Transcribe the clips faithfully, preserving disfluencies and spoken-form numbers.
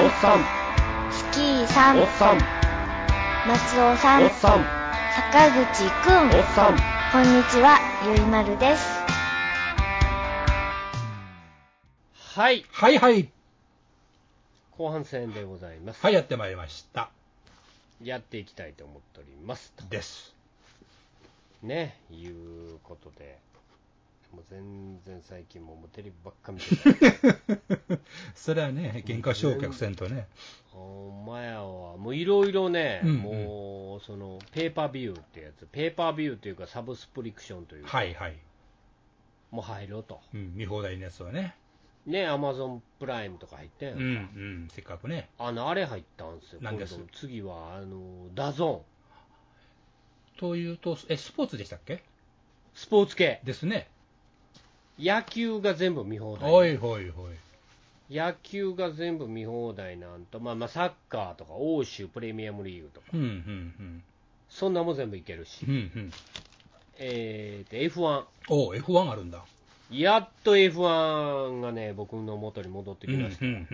っさん、 スキーさん、 おっさん、 松尾さん、 おっさん、 坂口くん、 おっさん。 こんにちは、ゆいまるです。 はい、 はいはい。 後半戦でございます。 はい、やってまいりました。 やっていきたいと思っておりますと。 です。 ね、いうことで、もう全然最近もうテレビばっか見てた。 それはね、喧嘩消却せんとね。 お前やわ、もういろいろね、 うんうん、 もうそのペーパービューってやつ、ペーパービューというかサブスプリクションというか、 はいはい。 もう入ろうと。 うん、見放題のやつはね。 ね、アマゾンプライムとか入ってんやんか。 うんうん、せっかくね。 あの、あれ入ったんですよ。 なんです？ 今度次は、あの、ダゾーン。というと、え、スポーツでしたっけ？ ーン。スポーツ系。 ですね。 野球が全部見放題。 おいほいほい。 野球が全部見放題なんと、まあまあサッカーとか、欧州プレミアムリーグとか、 うんうんうん。 そんなもん全部いけるし。 うんうん。 えーと、エフワン。 おう、エフワン あるんだ。 やっと エフワン がね、僕の元に戻ってきました。 うんうんうん。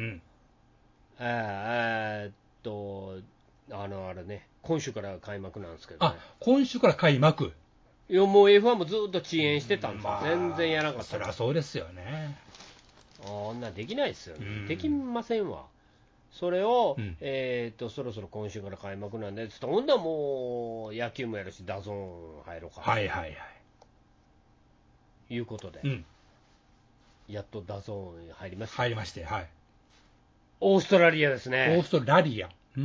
えーっと、あの、あれね、今週から開幕なんですけどね。 あ、今週から開幕。 いや、もう エフワン もずっと遅延してたんですよ。 まあ、 全然やらなかった。 そりゃそうですよね。 あんなできないですよね。 うん、 できませんわ。それを、 うん、 えーっと、そろそろ今週から開幕なんで、つってほんだらもう野球もやるし、ダゾーン入ろうか。 はいはいはい。 いうことで、 うん、 やっとダゾーン入りました。 入りまして、はい。 オーストラリアですオねー。ストラリア。うん。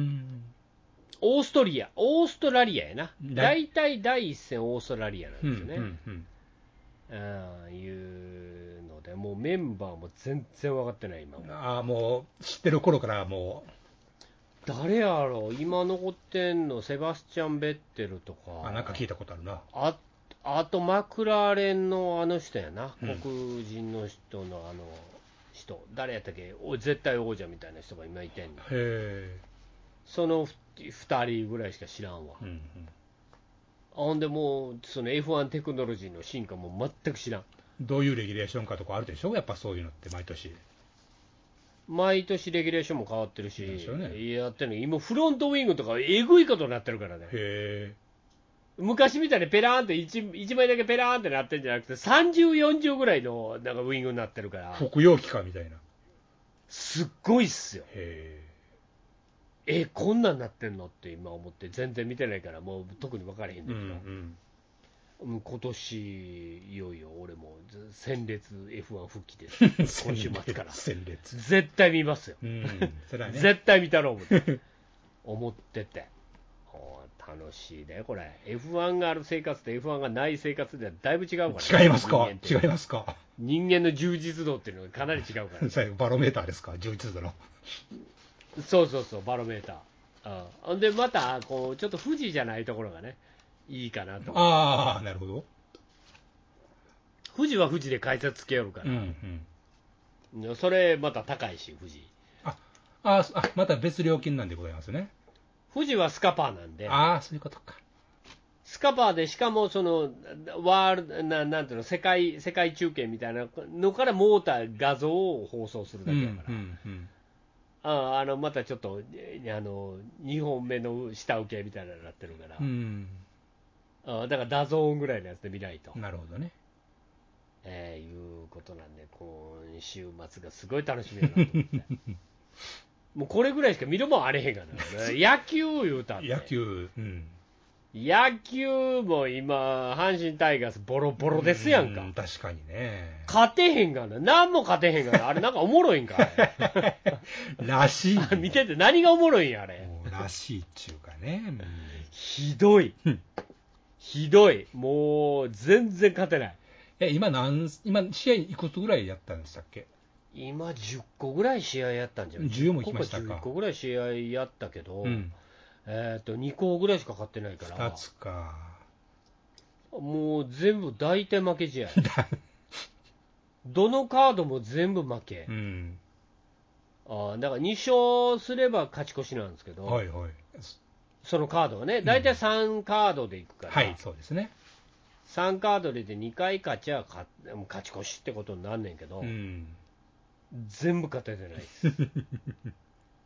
オーストリア、オーストラリアやな。 ラ大体第一戦オーストラリアなんですよね。 うんうんうん。 ああいうので、もうメンバーも全然分かってない、今も。 ああ、もう知ってる頃からも誰やろう、今残ってんの、セバスチャン・ベッテルとか、 う、あ、なんか聞いたことあるな。 ああとマクラーレンのあの人やな、 うん黒人の人のあの人、誰やったっけ、お絶対王者みたいな人が今いてんの、 へえ。 そのふたりぐらいしか知らんわ。 うんうん。 ほんでもう、その エフワン テクノロジーの進化も全く知らん。 どういうレギュレーションかとかあるでしょ、やっぱそういうのって毎年。 毎年レギュレーションも変わってるし、 ですよね。 やってるの、今、フロントウィングとか、えぐいことになってるからね、 へえ。 昔みたいにペラーンって 1, 1枚だけペラーンってなってるんじゃなくて、さんじゅう、よんじゅうぐらいのなんかウィングになってるから、 服用機かみたいな。 すっごいっすよ。 へえ、こんなんなってんのって今思って、全然見てないから、もう特に分からへんえ。うだけど、 んうん、今年いよいよ俺も鮮烈 エフワン 復帰です、 うん。 今週末から。 鮮烈。 絶対見ますよ。 うん。それはね。 絶対見たろう思って思ってて、お楽しいねこれ。 エフワン がある生活と エフワン がない生活ではだいぶ違うから、 違いますか？ 人間って違いますか？ 人間の充実度っていうのがかなり違うから、 それバロメーターですか？充実度の。 そうそうそう、バロメーター。うん、ほんでまたこうちょっと富士じゃないところがねいいかなと思って。 ああ、なるほど。 富士は富士で解説つけよるかうんら、 うん。 それまた高いし、富士ああ、あ、また別料金なんでございますね。 富士はスカパーなんで、 ああ、そういうことか。 スカパーで、しかもそのワールななんていうの、世界世界中継みたいなのからモーター、画像を放送するだけだから、 うんうんうん。 ああのまたちょっとあのにほんめの下請けみたいなのになってるから、 うん、 あだからダゾーンぐらいのやつで見ないと、 なるほどね。 えー、いうことなんで、今週末がすごい楽しみだなと思ってもうこれぐらいしか見るもんあれへんからね野球言うたって、 野球、うん、 野球も今、阪神タイガースボロボロですやんか。 うん、確かにね。 勝てへんがな、何も勝てへんがな、あれなんかおもろいんかいらしい。 見てて何がおもろいんや、あれ。 もうらしいっちゅうかね。うん、 ひどい。ひどい。もう、全然勝てない。 え、今何、今、試合いくつぐらいやったんでしたっけ？ 今、じゅっこぐらい試合やったんじゃない？ じゅうも行きましたか。 じゅっこぐらい試合やったけど、 うん、 えっと、にこぐらいしか勝ってないから、 ふたつか。 もう全部大体負け試合。どのカードも全部負け。 うん、 あだからに勝すれば勝ち越しなんですけど、 はいはい。 そのカードはね、大体さんカードでいくから、 はい、そうですね。 さんカードでにかい勝ちゃ勝勝ち越しってことになんねんけど、 うん、 全部勝ててないです。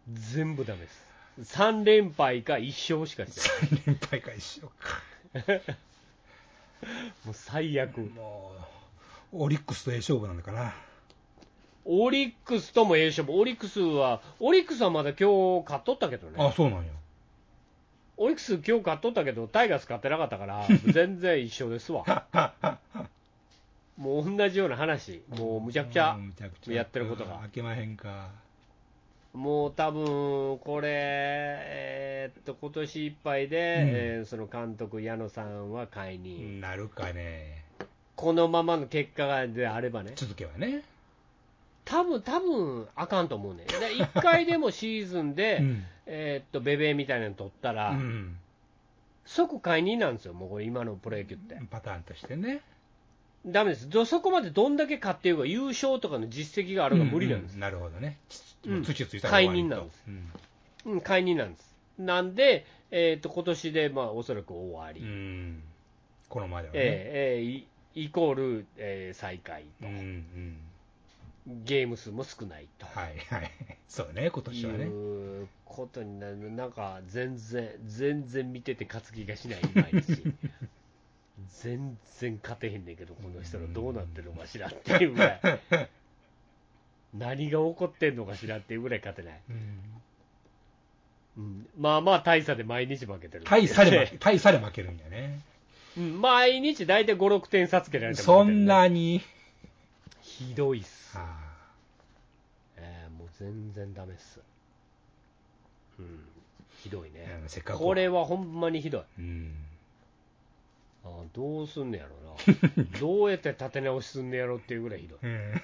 全部ダメです。さん連敗かいっ勝しかしてない。 さん連敗かいっ勝か。 もう最悪。 もう、オリックスとええ勝負なのかな。 オリックスともええ勝負。オリックスは、オリックスはまだ今日勝っとったけどね。 あ、そうなんや。 オリックス今日勝っとったけど、タイガース勝ってなかったから、全然一緒ですわ。もう同じような話。もうむちゃくちゃやってることが。 開けまへんか。 もう多分、これ、えーっと、今年いっぱいで、 うんえーその監督、矢野さんは解任。 なるかね。 このままの結果がであればね。 続けばね。 多分多分あかんと思うね。でいっかいでもシーズンで、 うんえーっと、ベベみたいなの取ったら、 うん即解任なんですよ、もうこれ今のプロ野球って。 パターンとしてね。 ダメです。どそこまでどんだけ勝っていうか、優勝とかの実績があるか無理なんです。 ううなるほどね。 うん土ついたら終わりと解任なんですうんうん、解任なんです。なんで、えーっと、今年で、まあ、おそらく終わり。 うんこのまではね。 えーえーイイコール、えー再開と、 うんうんゲーム数も少ないと、 はいはい。そうね、今年はね。 いうことになる。なんか全然、全然見てて勝つ気がしない、毎日。全然勝てへんねんけど、この人らどうなってるのかしらっていうぐらい、何が起こってんのかしらっていうぐらい勝てない。 うんうん、まあまあ大差で毎日負けてる。 大差で負け大差で負けるんやね。 うん、毎日大体ご、ろくてん差つけられてそんなに。 ひどいっす。 あえーもう全然ダメっす。うん、ひどいね。 うんせっかくはこれはほんまにひどい。 うんあどうすんねやろな。どうやって立て直しすんねやろっていうぐらいひどい。 うん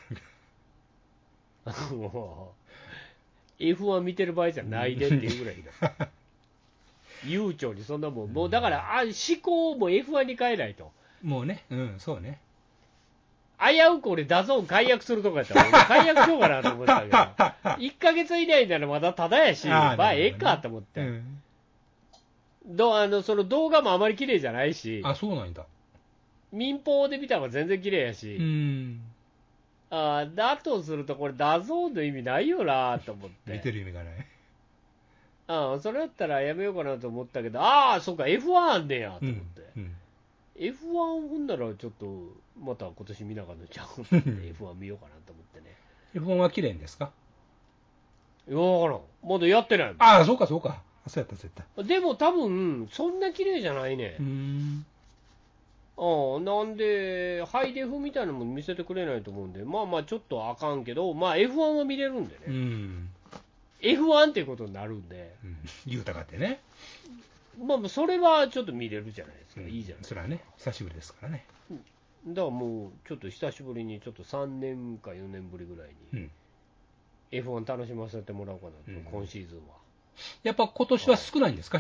もう エフワン 見てる場合じゃないでっていうぐらいひどい。悠長にそんなもん、もうだからあ思考も エフワン に変えないと。 もうね、うんそうね。 危うく俺、ダゾーン解約するとこやったら、俺解約しようかなと思ったけど、いっかげつ以内ならまだただやし、 あーまあええなるほどねかと思って、 うんどあのその動画もあまり綺麗じゃないし、 あ、そうなんだ。 民放で見た方が全然綺麗やし、 うんあーだとすると、これ、ダゾーンの意味ないよなと思って、 見てる意味がない。 あそれだったらやめようかなと思ったけど、ああ、そっか、エフワン あんねやと思って、 うんうん、 エフワン ほんならちょっと、また今年見なかったちゃうと思って、エフワン 見ようかなと思ってね。 エフワン は綺麗ですか？ いや、わからん。まだやってないもん。 ああ、そうかそうか。そうやったそうやった。 でも多分、そんな綺麗じゃないね。 うーんああなんで、ハイデフみたいなのも見せてくれないと思うんで、まあまあちょっとあかんけど、まあ エフワン は見れるんでね。 うん、 エフワン っていうことになるんで、 うん、言うたかってね。 まあまあそれはちょっと見れるじゃないですか。 うんいいじゃないですか。 それはね、久しぶりですからね。 だからもう、ちょっと久しぶりに、ちょっとさんねんかよねんぶりぐらいに、 うん、 エフワン 楽しませてもらおうかなと、 うん今シーズンは。 やっぱ今年は少ないんですか？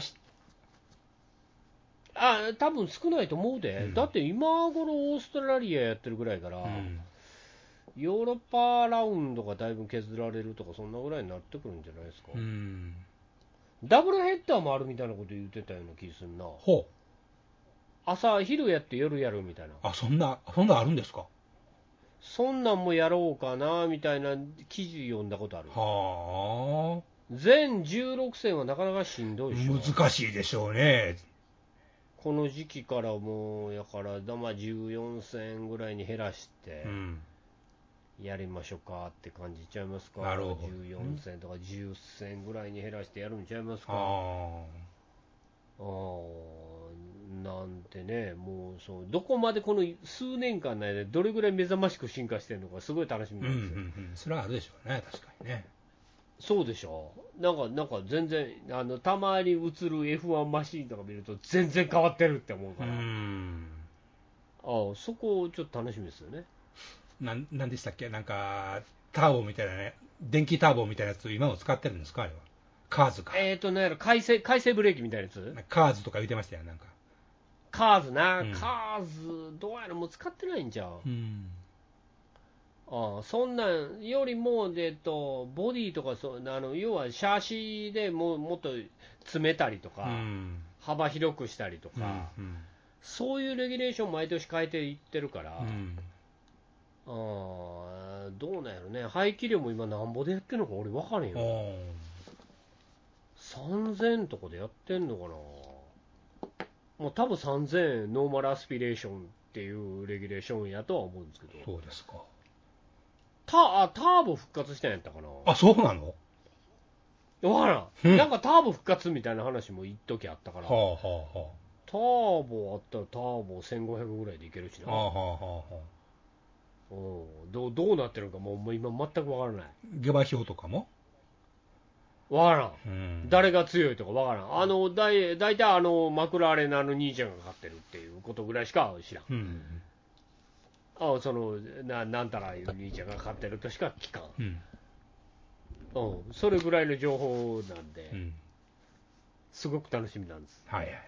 あ多分少ないと思うで、 うんだって今頃オーストラリアやってるぐらいから、 うんヨーロッパラウンドがだいぶ削られるとか、そんなぐらいになってくるんじゃないですか。 うんダブルヘッダーもあるみたいなこと言ってたような気するな。 ほう。 朝、昼やって夜やるみたいな。 あ、そんな、そんなあるんですか？ そんなんもやろうかなみたいな記事読んだことある。 はあ。 全じゅうろく戦はなかなかしんどいでしょ。 難しいでしょうね。 この時期からもう、やから、まあ、じゅうよん戦ぐらいに減らしてう、ん。ややりましょうかって感じちゃいますか。 なるほどじゅうよん戦とかじゅっ戦ぐらいに減らしてやるんちゃいますか。 ああーなんてね、もうそうどこまでこの数年間の間でどれぐらい目覚ましく進化してるのか、すごい楽しみあ。ううんなんんですよ。 うん。それはあるでしょうね、確かにね。 そうでしょ、なんかなんか全然あの、たまに映る エフワン マシーンとか見ると、全然変わってるって思ううから、 ん。 あそこ、ちょっと楽しみですよね。 なん、なんでしたっけ、なんか、ターボみたいなね、電気ターボみたいなやつ、今も使ってるんですか、あれは。カーズか。 えーと、なんやろ、回生回生ブレーキみたいなやつ、 カーズとか言ってましたよ、なんか。 カーズな、 うんカーズ、どうやらもう使ってないんじゃん。 うん。 ああそんなんよりも、えっと、ボディとかそう、あの要はシャーシでもうもっと詰めたりとか、 うん。 幅広くしたりとか、 うん。 そういうレギュレーション毎年変えていってるから、 うん。 ああどうなんやろね、排気量も今、なんぼでやってるのか俺分からへんよ、 おさんぜんとかでやってんのかな。もう多分さんぜんえんノーマルアスピレーションっていうレギュレーションやとは思うんですけど。 そうですか。 タあターボ復活したんやったかな。 あ、そうなの？ わからん、 うんなんかターボ復活みたいな話も一時あったから、 はあはあはターボあったらターボせんごひゃくぐらいでいけるしな。 あ。はあはあはあはあ。 うんどうどうなってるのかもうもう今全くわからない。 下馬評とかも？ わからん。 うん。 誰が強いとかわからん。あのだい大体あのマクラーレンのあの兄ちゃんが勝ってるっていうことぐらいしか知らん。 うん。 あそのななんたらいう兄ちゃんが勝ってるとしか聞かん。 うん。 うん、それぐらいの情報なんで、 うん。 すごく楽しみなんです。 はいはい。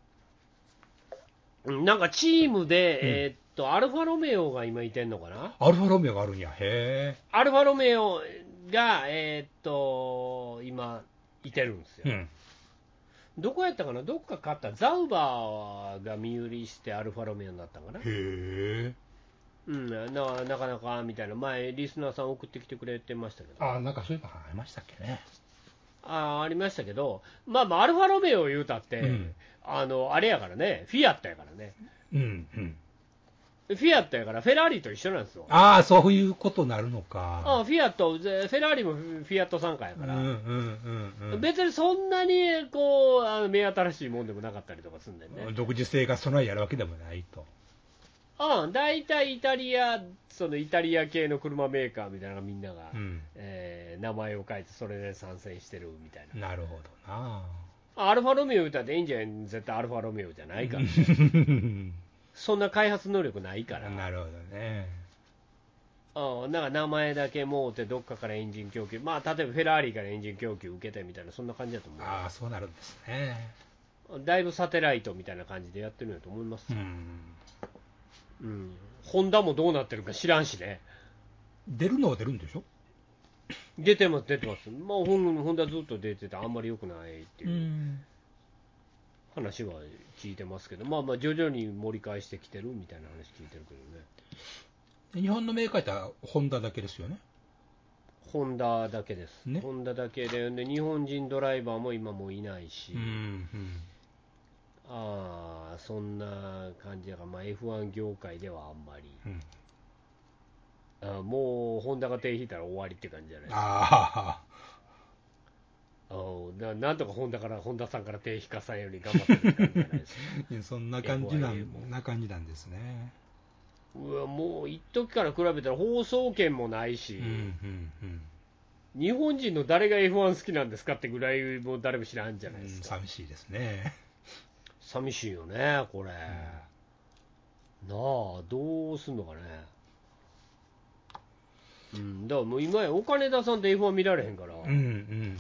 うんなんかチームで、えーっとアルファロメオが今いてんのかな。 アルファロメオがあるんや。へアルファロメオが、えーっと今いてるんですよ。 え。うん。 どこやったかな、どっか勝った、ザウバーが身売りしてアルファロメオになったんかな。 へえ。 うんな、なかなかみたいな、前、リスナーさん送ってきてくれてましたけど、 あ、なんかそういうのありましたっけね。 あありましたけど、まあまあ、アルファロメオ言うたって、 うんあのあれやからね、フィアットやからね、 うんうん。 フィアットやから、フェラーリと一緒なんですよ。 ああ、そういうことになるのか。 あフィアット、ぜフェラーリもフィアット傘下やから、 うんうんうんうん。 別にそんなにこうあの目新しいもんでもなかったりとかするんだよね。 独自性が備えやるわけでもないと。 うん、大体イタリア、そのイタリア系の車メーカーみたいなのがみんなが、 うん。 えー名前を変えて、それで参戦してるみたいな。 なるほどな。 アルファロメオ歌ってエンジン絶対アルファロメオじゃないから、そんな開発能力ないから、 なるほどね。 うん、なんか名前だけもうて、どっかからエンジン供給、まあ、例えばフェラーリからエンジン供給受けてみたいな、そんな感じだと思う。 ああ、そうなるんですね。 だいぶサテライトみたいな感じでやってるんだと思いますう。ん。 うん、ホンダもどうなってるか知らんしね。 出るのは出るんでしょ？ 出てます、出てます。まあ、ホンホンダずっと出てて、あんまり良くないっていう。 ん。 話は聞いてますけど、まあまあ徐々に盛り返してきてるみたいな話聞いてるけどね。 日本のメーカーってホンダだけですよね。 ホンダだけです、 ねホンダだけで、で日本人ドライバーも今もういないし、 うんうんああそんな感じだから、まあ、エフワン 業界ではあんまり、 うん。 あもうホンダが手引いたら終わりって感じじゃないですか。 ああななんとかホンダからホンダさんから手引かさんように頑張ってる感じじゃないですか。 あ、そんな感じなエフワンエー もんな感じなんですね。 うわもう一時から比べたら放送権もないし、 うんうんうん。 日本人の誰が エフワン 好きなんですかってぐらいもう誰も知らんじゃないですか。 寂しいですね。 寂しいよねこれ、なあどうすんのかね。うんだからもう今やお金出さんと エフワン 見られへんから、 うんうん。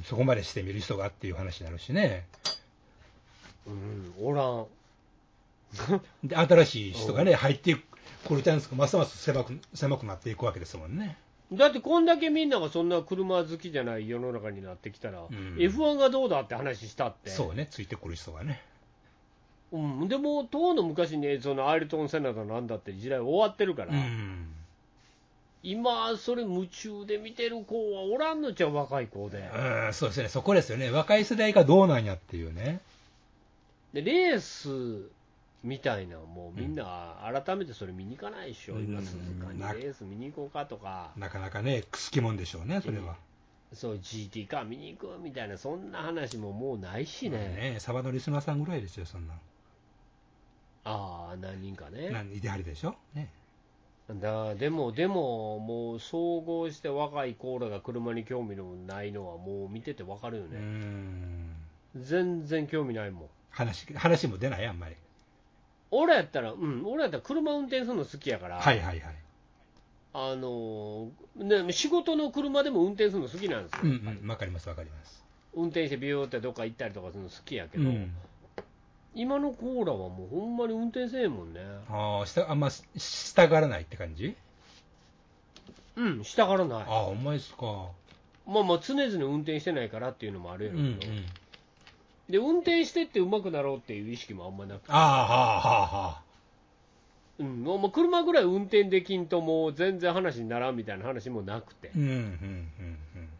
そこまでして見る人がっていう話になるしね。 うんおらん。 で、新しい人がね、入ってくるチャンスがますます狭く狭くなっていくわけですもんね。 だってこんだけみんながそんな車好きじゃない世の中になってきたら、 うんエフワン がどうだって話したって。 そうね、ついてくる人がね。 うん、でも当の昔にそのアイルトン・セナだなんだって時代終わってるから、 うん。 今それ夢中で見てる子はおらんのちゃう、若い子で。 うん、そうですね、そこですよね。若い世代がどうなんやっていうね。 でレースみたいなもうみんな改めてそれ見に行かないでしょ、 うん今鈴鹿になレース見に行こうかとか、 なかなかね、好きもんでしょうね、それは。 そう ジーティー カー見に行くみたいなそんな話ももうないしね、 ね、サバのリスナーさんぐらいですよ、そんな。 ああ何人かね。 何いてはるでしょ、ね、 だでもでももう総合して若いコーラが車に興味のないのはもう見ててわかるようね。 ん、 全然興味ないもん。 話話も出ない、あんまり。 俺やったらうん俺やったら車運転するの好きやから、 はいはいはい。 あのーね、仕事の車でも運転するの好きなんですよ、 うんうん、わかりますわかります。 運転してビューってどっか行ったりとかするの好きやけど、 うん、 今のコーラはもうほんまに運転せえへんもんね。 ああ、したあんましたがらないって感じ。 うんしたからない。 ああ、ほんまですか。 まあまあ常々運転してないからっていうのもあるやうんうん。 ろうけど、で運転してって上手くなろうっていう意識もあんまなくて、 ああ、はあはあはあ。 うん、もう車ぐらい運転できんともう全然話にならんみたいな話もなくて、 うんうんうん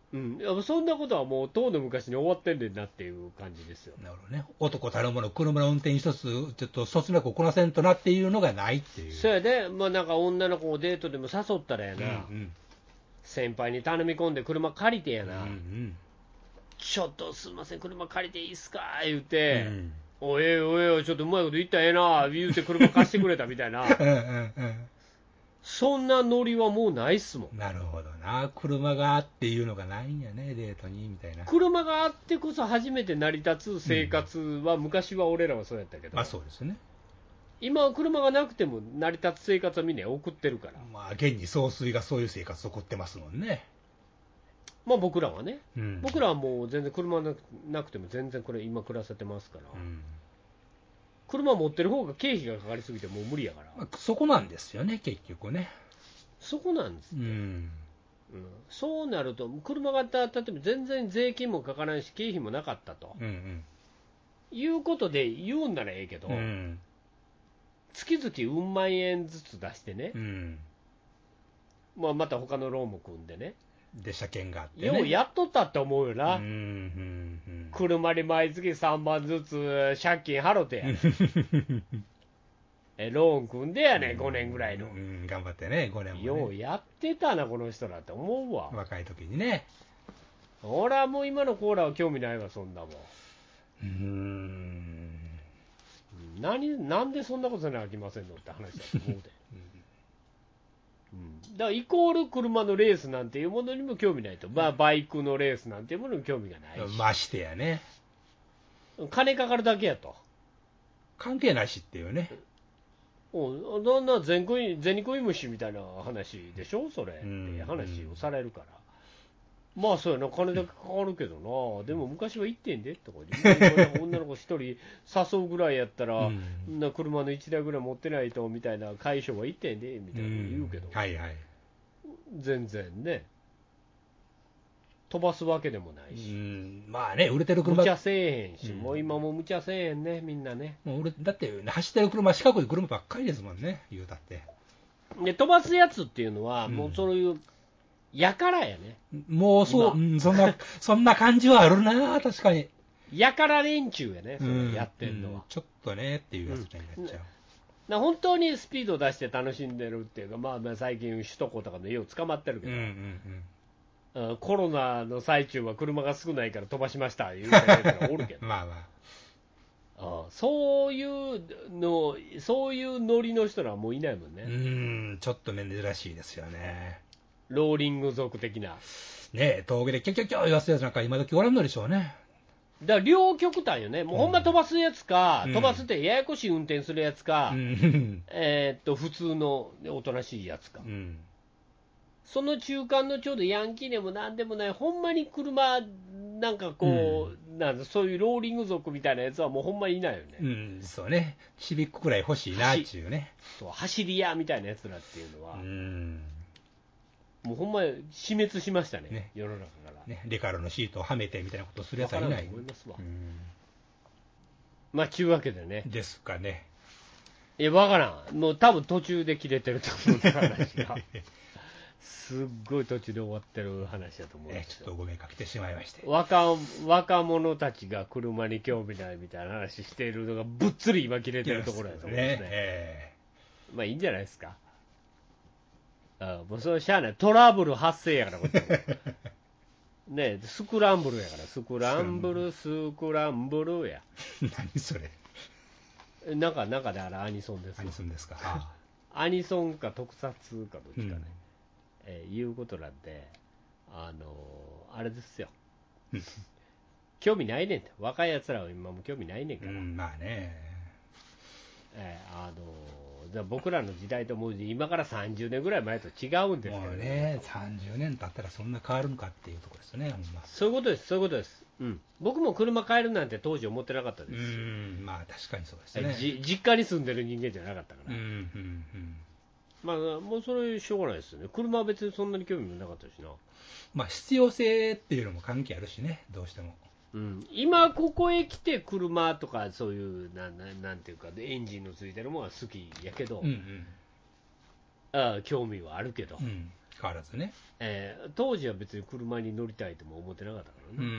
うん、いやそんなことはもうとうの昔に終わってんねんなっていう感じですよ。 なるほどね。男たるもの、車の運転一つ、ちょっとそつなくこなせんとなっていうのがないっていう。 そうやで、まあ、なんか女の子をデートでも誘ったらやな、 うんうん先輩に頼み込んで車借りてやな、 うんうんちょっとすみません、車借りていいっすか言うて、 うんおいえおいおい、ちょっとうまいこと言ったらええな言うて車貸してくれたみたいな、 うんうんうんそんなノリはもうないっすもん。 なるほどな。車がっていうのがないんやね、デートにみたいな。 車があってこそ初めて成り立つ生活は、昔は俺らはそうやったけど、 まあそうですね。 今は車がなくても成り立つ生活はみんな送ってるから、 まあ現に総帥がそういう生活を送ってますもんね。 まあ僕らはね、 うん、 僕らはもう全然車なくなくても全然これ今暮らせてますから、 うん車持ってる方が経費がかかりすぎてもう無理やから、 まあ、そこなんですよね、結局ね。 そこなんです、 うんうん、そうなると車が例えば全然税金もかからないし経費もなかったと、 うんうんいうことで言うんならええけど、 うん月々うん万円ずつ出してね、 うんまあ、また他のローンも組んでね、 で車検があってね。 ようやっとったって思うよな、 うんうんうん車に毎月さんまんずつ借金払ってやえローン組んでやね、ごねんぐらいの、 うん、頑張ってね、ごねんも、ね、 ようやってたな、この人らって思うわ。 若い時にね。 俺はもう今のコーラは興味ないわ、そんなもん。 うーん何なんでそんなことせなきゃいけませんのって話だと思うで、うん、だからイコール車のレースなんていうものにも興味ないと、まあ、バイクのレースなんていうものにも興味がないし、 ましてやね。 金かかるだけやと、 関係ないしっていうね。 うん、そんな銭食い銭食い虫みたいな話でしょ、それってうん話をされるから、まあそうやな、金だけかかるけどな、でも昔は行ってんでとか言う、女の子一人誘うぐらいやったら、 うんな車のいちだいぐらい持ってないとみたいな、解消は行ってんでみたいな言うけど、 んはいはい。 全然ね、飛ばすわけでもなういし、 んまあね、売れてる車無茶せえへんし、 うんもう今も無茶せえへんね、みんなね。 もう俺だって走ってる車、四角い車ばっかりですもんね、言うたって。 で飛ばすやつっていうのは、 うんもうそういうやからやね、 もうそう、うん、そんな、そんな感じはあるな、確かに。 やから連中やね、そうんれやってんのは。 うんちょっとねっていうやつになっちゃう。 な本当にスピード出して楽しんでるっていうか、まあ、まあ最近、首都高とかでよう捕まってるけど、 うんうんうんコロナの最中は車が少ないから飛ばしました言うてるやつがおるけうん、 ど、 まあまあ、 うんそういうの、そういうノリの人らはもういないもんね、 うーん、ちょっと珍しいですよね。 ローリング族的な。 ねえ、峠でキャキャキャ言わすやつなんか今時おらんのでしょうね。 だから両極端よね、もうほんま飛ばすやつか、 うん飛ばすってややこしい運転するやつか、 うんえーっと普通のおとなしいやつか。 うんその中間のちょうどヤンキーでもなんでもない、ほんまに車、なんかこう、うん、なんそういうローリング族みたいなやつはもうほんまにいないよね。 うん、そうね、シビックくらい欲しいなっていうね。 そう走り屋みたいなやつらっていうのは、 うん、 もうほんま死滅しましたね、 ね世の中から。 ね、レカロのシートをはめてみたいなことをするやつはいない。 わからんと思いますわ。 うん、 まあ、ちゅうわけでね。 ですかね。 いや、わからん。もう多分途中で切れてると思う話が。すっごい途中で終わってる話だと思うんですよ。 えちょっとご迷惑かけてしまいまして。 若若者たちが車に興味ないみたいな話しているのがぶっつり今切れてるところだと思うんですね。 ねえまあいいんじゃないですか。あもうそれしゃあない。トラブル発生やから、こっちもねスクランブルやから、スクランブル、スクランブルや。 何それ。 なんか、なんかであれアニソンですよ。 アニソンですか。あアニソンか特撮かどっちかね。 うんえーいうことなんで、あのーあれですよ。興味ないねんって。若いやつらは今も興味ないねんから。 うん、まあね。 えーあのーじゃあ僕らの時代ともう今からさんじゅうねんぐらい前と違うんですけどもうね、さんじゅうねん経ったらそんな変わるのかっていうところですね、ほんま。 そういうことです、そういうことです。うん、僕も車買えるなんて当時思ってなかったですうし、 ん、まあ確かにそうですえね。 じ実家に住んでる人間じゃなかったから、 うん、うん、うん。 まあ、もうそれしょうがないですよね。車は別にそんなに興味もなかったしな。 まあ必要性っていうのも関係あるしね、どうしても。 うん、今ここへ来て車とかそういうなななんていうかエンジンのついてるものは好きやけど、 うん、うん。 あ興味はあるけど、 うん、 変わらずね、 えー、当時は別に車に乗りたいとも思ってなかったからね、 うん、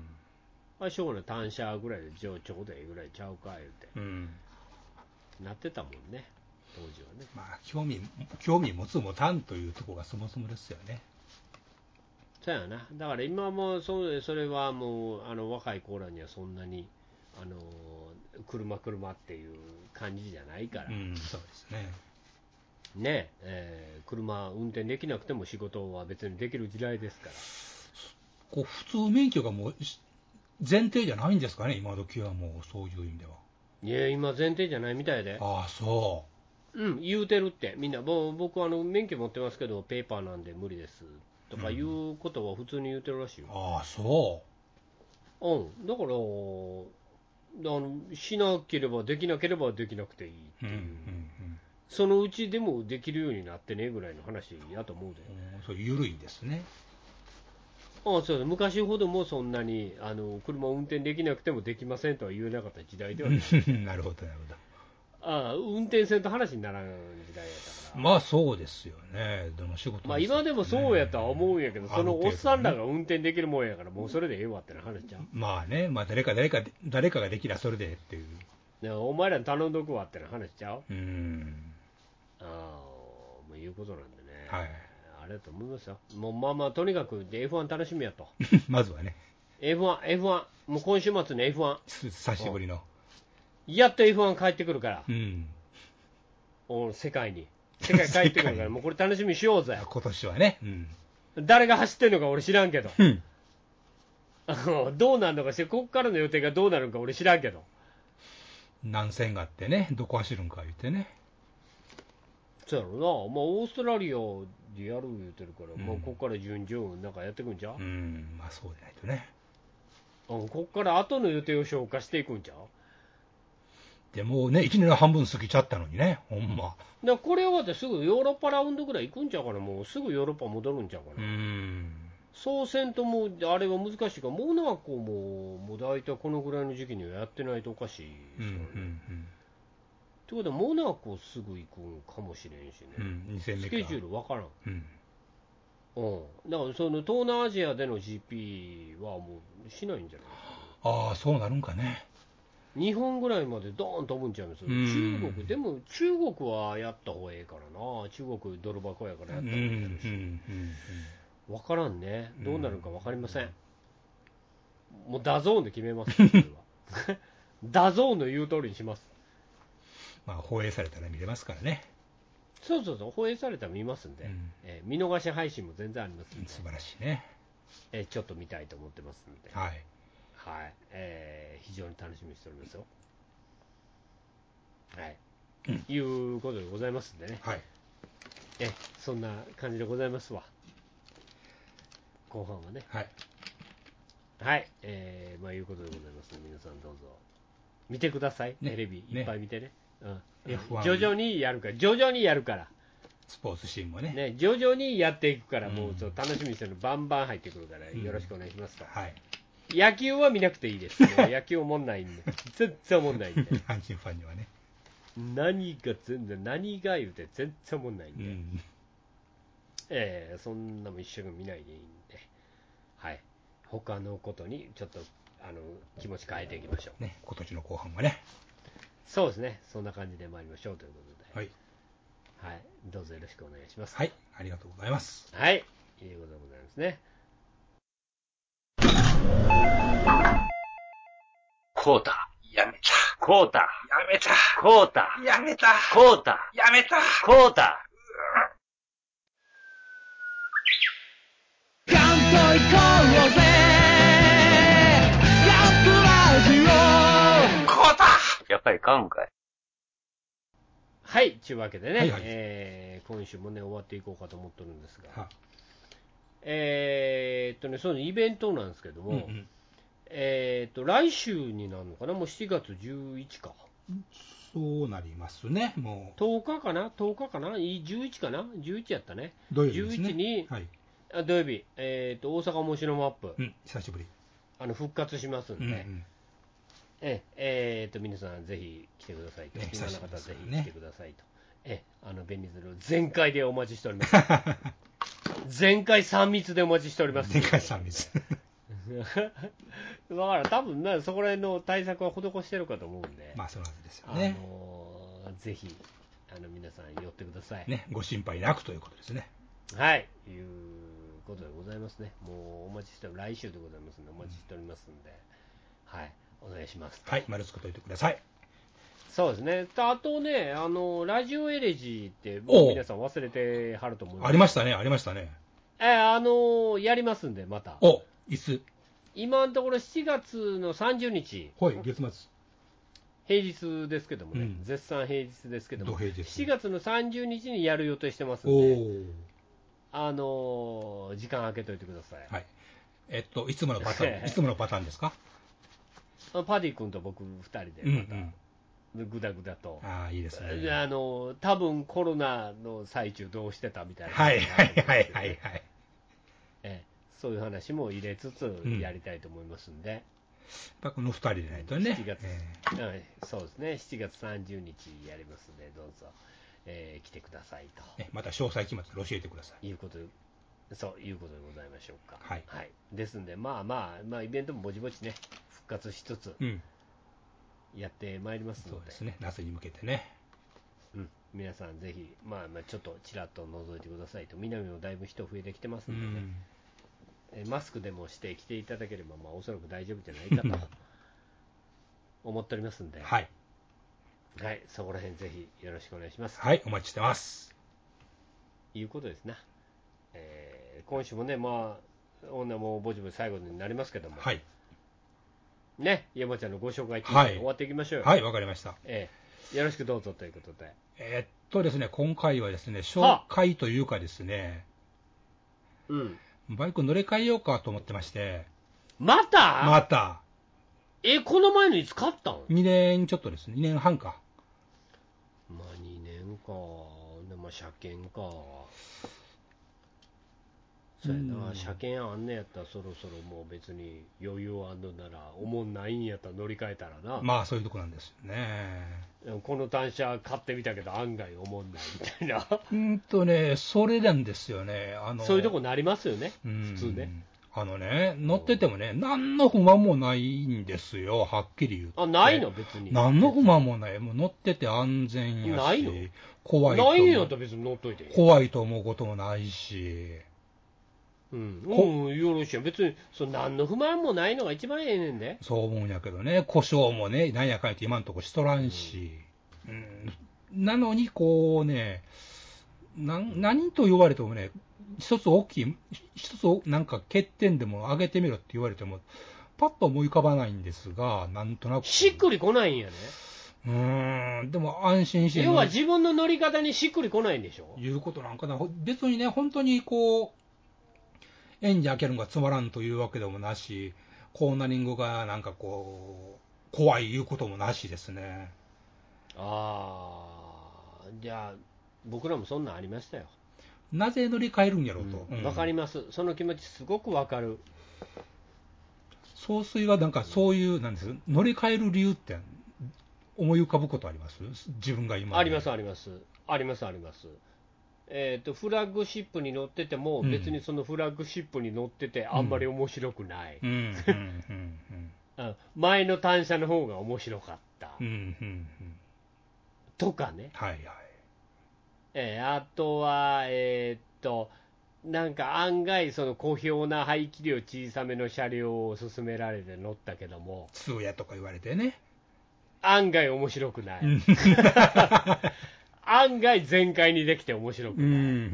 まあ、しょうがない、単車ぐらいでちょうどええぐらいちゃうか言うて、 うん、 なってたもんね、当時はね。 まあ、興味、興味持つ持たんというところがそもそもですよね。 そうやな、だから今もそそれはもうあの若い子らにはそんなにあの車車っていう感じじゃないから、 うん、そうですね。 ねえー車運転できなくても仕事は別にできる時代ですから。 こう普通免許がもう前提じゃないんですかね、今時はもうそういう意味では。 いや今前提じゃないみたいで。 ああ、そうん、言うてるってみんな、もう僕はあの免許持ってますけどペーパーなんで無理ですとかいうことは普通に言うてるらしいよ。 う。ああ、そうん、だからあのしなければできなければできなくていいってう。うん、 いう、 うん、うん。 そのうちでもできるようになってねぐらいの話やと思うで。 うん、そう、緩いですね。 ああそう昔ほどもそんなにあの車を運転できなくてもできませんとは言えなかった時代ではない。 なるほど、なるほど。 ああ運転せんと話にならん時代やったから。 まあそうですよね、どの仕事も、ね、 まあ今でもそうやとは思うんやけど、そのおっさんらがね、 運転できるもんやから、もうそれでええわってな話ちゃう。 まあね、まあ誰か誰か誰かができりゃそれでっていう。 ねお前らに頼んどくわってな話ちゃう。 うーん。 ああ、もういうことなんでね。 はい。 あれだと思いますよ。もうまあまあとにかく エフワン 楽しみやと。 まずはね。 エフワン、エフワン、もう今週末の エフワン。 久しぶりの。 やっと エフワン 帰ってくるから。 うん。 お世界に。世界帰ってくるから、もうこれ楽しみにしようぜ。 今年はね。 うん、誰が走ってんのか俺知らんけど。 うん。 どうなるのかして、ここからの予定がどうなるのか俺知らんけど。 何戦があってね、どこ走るんか言ってね。 そうやろな、まあ、オーストラリアでやる言うてるから、うん、まあ、ここから順々なんかやってくんちゃう。 うん、まあそうでないとね。 うん、ここから後の予定を消化していくんちゃう。 でもうね、いちねんの半分過ぎちゃったのにね、ほんま。 だこれ終わってすぐヨーロッパラウンドぐらい行くんちゃうかな、もうすぐヨーロッパ戻るんちゃうかな。 うん。 そうせんともうあれは難しいから、モナコももう大体このぐらいの時期にはやってないとおかしいですからね。うんうんうん、ということは、モナコすぐ行くんかもしれんしね、うん、に戦目かスケジュール分からん、うんうん、だからその東南アジアでの ジーピー はもうしないんじゃないですか、ね、 ああ、そうなるんかね。 日本ぐらいまでドーン飛ぶんちゃいます、うん、中国、でも中国はやった方がええからな、中国、ドル箱やからやった方がええし、うんうんうんうん、分からんね、どうなるか分かりません、もうダゾーンで決めます、それはダゾーンの言う通りにします。 まあ、放映されたら見れますからね。 そうそうそう、放映されたら見ますんで、うん、えー、見逃し配信も全然ありますんで、 素晴らしいね、 えー、ちょっと見たいと思ってますんで、 はいはい、えー、非常に楽しみにしておりますよ。はい、うん、いうことでございますんでね、はい、えそんな感じでございますわ、後半はね。はい、はい、えー、まあいうことでございますので、皆さんどうぞ見てください、ね、テレビいっぱい見てね。ね、うん、徐々にやるから、徐々にやるから、 スポーツシーンも ね, ね徐々にやっていくから、うん、もうちょっと楽しみにしてるのバンバン入ってくるから、よろしくお願いしますと、うんはい、野球は見なくていいです、野球おもんないんで、全然おもんないんで、 阪神ファンにはね、 何が全然、何が言うて、全然おもんないんで、うん、えー、そんなも一生懸命見ないでいいんで、はい、他のことにちょっとあの気持ち変えていきましょう、 ね、今年の後半はね。 そうですね、そんな感じで参りましょうということで、 はい、 はい、どうぞよろしくお願いします。 はい、ありがとうございます。 はい、いいことでございますね。コータ、 やめた。 コータ、 やめた。 コータ、 やめた。 コータ、 やめた。 コータ。 ガンと行こうぜ。ガンプラジオ。 コータ。 やっぱり買うんかい。はい、というわけでね、 はいはい、 えー、今週もね、終わっていこうかと思ってるんですが、 はえーっとね、そのイベントなんですけども、うんうん、えーっと、来週になるのかな、もうしちがつじゅういちか。 そうなりますね、もう。 とおかかな、とおかかな、じゅういちかな、じゅういちやったね。 土曜日ですね。 じゅういちに、 はい、 あ土曜日、えーっと、大阪もしのマップ、 うん、久しぶり。 あの復活しますんで、うんうんええー、と皆さんぜひ来てくださいと、 ね、 暇な方ぜひ来てくださいと、ね、えあの便利ズル全開でお待ちしております。 全開さん密でお待ちしております。 全開さん密。 だから多分ね、そこら辺の対策は施してるかと思うんで、 まあそうなんですよね。 あのーぜひあの皆さん寄ってください。 ね、ご心配なくということですね。 はい、いうことでございますね。もうお待ちしており来週でございますのでお待ちしておりますんで、はい、お願いします。 はい、丸つけといてください。 そうですね。あとね、あのラジオエレジーってもう皆さん忘れてはると思います。 ありましたね、ありましたね。 えあのやりますんでまた。 お、いつ？ 今のところしちがつのさんじゅうにち。 はい、月末。 平日ですけどもね、うん、絶賛平日ですけども、しちがつのさんじゅうにちにやる予定してますんで、あのー、時間空けといてください。 はい。えっと、いつものパターン、いつものパターンですか？ パディ君と僕ふたりで、また、うんうん、ぐだぐだと。 ああ、いいですね。 あのー、多分コロナの最中どうしてたみたいな、ね。 はいはいはいはいはい。 えそういう話も入れつつやりたいと思いますんで。うんやっぱこのふたりでないとね。 しちがつ、えーはい、そうですね、しちがつさんじゅうにちやりますので、どうぞ、えー、来てくださいと。 ね、また詳細決まったら教えてください。 いうことそういうことでございましょうか。 はい。 はい、ですんで、まあまあ、まあ、イベントもぼちぼちね、復活しつつ、やってまいりますので、 そうですね、夏に向けてね。 うん、皆さんぜひ、まあ、まあちょっとちらっと覗いてくださいと、南もだいぶ人増えてきてますんでね。うん、マスクでもして来ていただければ、まあ、おそらく大丈夫じゃないかと思っておりますんで、 はい、 はい、そこら辺ぜひよろしくお願いします。 はい、お待ちしてます。 いうことですな。えー、今週もね、まあ、女もぼちぼち最後になりますけども、 はい、 ね、山ちゃんのご紹介聞いて終わっていきましょうよ。 はい、わかりました。 えー、よろしくどうぞということで。 えー、っとですね、今回はですね、紹介というかですね、 うん。 バイク乗り換えようかと思ってまして。 またまた。 え、この前のいつ買ったん ? に 年ちょっとですね、にねんはんか。 まあにねんか。でも車検か。そうやな、車検あんねやったらそろそろもう別に余裕あんのなら、おもんないんやったら乗り換えたらな。 まあそういうとこなんですよね。 この単車買ってみたけど案外おもんないみたいな。 うんとね、それなんですよね。あのそういうとこなりますよね、普通ね。 あのね、乗っててもね、何の不満もないんですよ、はっきり言って。 あ、ないの別に。 何の不満もない。もう乗ってて安全やし。 ないの怖いと。 ないんやったら別に乗っといて。 怖いと思うこともないし。 うん、うん、よろしいや。別に、そ何の不満もないのが一番ええねんで。 そう思うんやけどね、故障もね、なんやかんやって今のとこしとらんし。うん、うん、なのに、こうね、な何と言われてもね、一つ大きい、一つなんか欠点でも上げてみろって言われても、パッと思い浮かばないんですが、なんとなく。 しっくりこないんやね。 うーん、でも安心して。 要は自分の乗り方にしっくりこないんでしょ。 いうことなんかな。別にね、本当にこう、エンジン開けるのがつまらんというわけでもなし、コーナリングがなんかこう、怖いいうこともなしですね。 ああ、じゃあ、僕らもそんなんありましたよ。 なぜ乗り換えるんやろうと。わ、 うんうん、かります。その気持ちすごくわかる。 総帥はなんかそういう、なんです、乗り換える理由って思い浮かぶことあります？自分が今。 ありますあります。ありますあります。えーと、フラッグシップに乗ってても、うん、別にそのフラッグシップに乗っててあんまり面白くない。前の単車の方が面白かった。うんうんうん、とかね。 はいはい。 えー、あとは、えー、っと、なんか案外、その小標な排気量小さめの車両を勧められて乗ったけども、 通夜とか言われてね。 案外面白くない。案外全開にできて面白くない。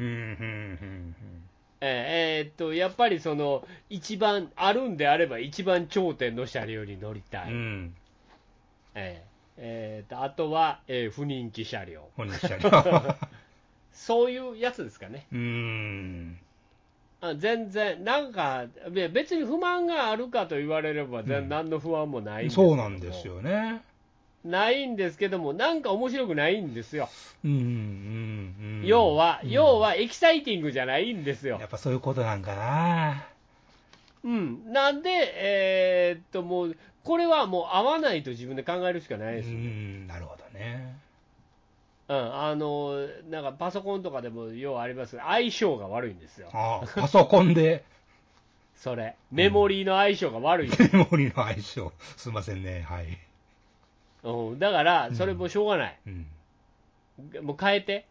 えー、っと、やっぱりその、一番、あるんであれば一番頂点の車両に乗りたい。うん、えーえー、とあとは、えー、不人気車両。 不人気車両。 そういうやつですかね。 うーん。 あ全然、なんか、別に不満があるかと言われれば、全、うん、何の不安もないんですけども。 そうなんですよね。 ないんですけども、なんか面白くないんですよ。 うんうんうん、 要は、うん、要はエキサイティングじゃないんですよ。 やっぱそういうことなんかな。 うん。なんで、えー、っと、もう、これはもう合わないと自分で考えるしかないですよ、ね。 うん、なるほどね。 うん、あのなんかパソコンとかでもようありますけど、相性が悪いんですよ。 ああ、パソコンで。 それ、メモリーの相性が悪いんですよ。 メモリの相性、すいませんね、はい。 うん、だから、それもしょうがない。 うんうん、もう変えて。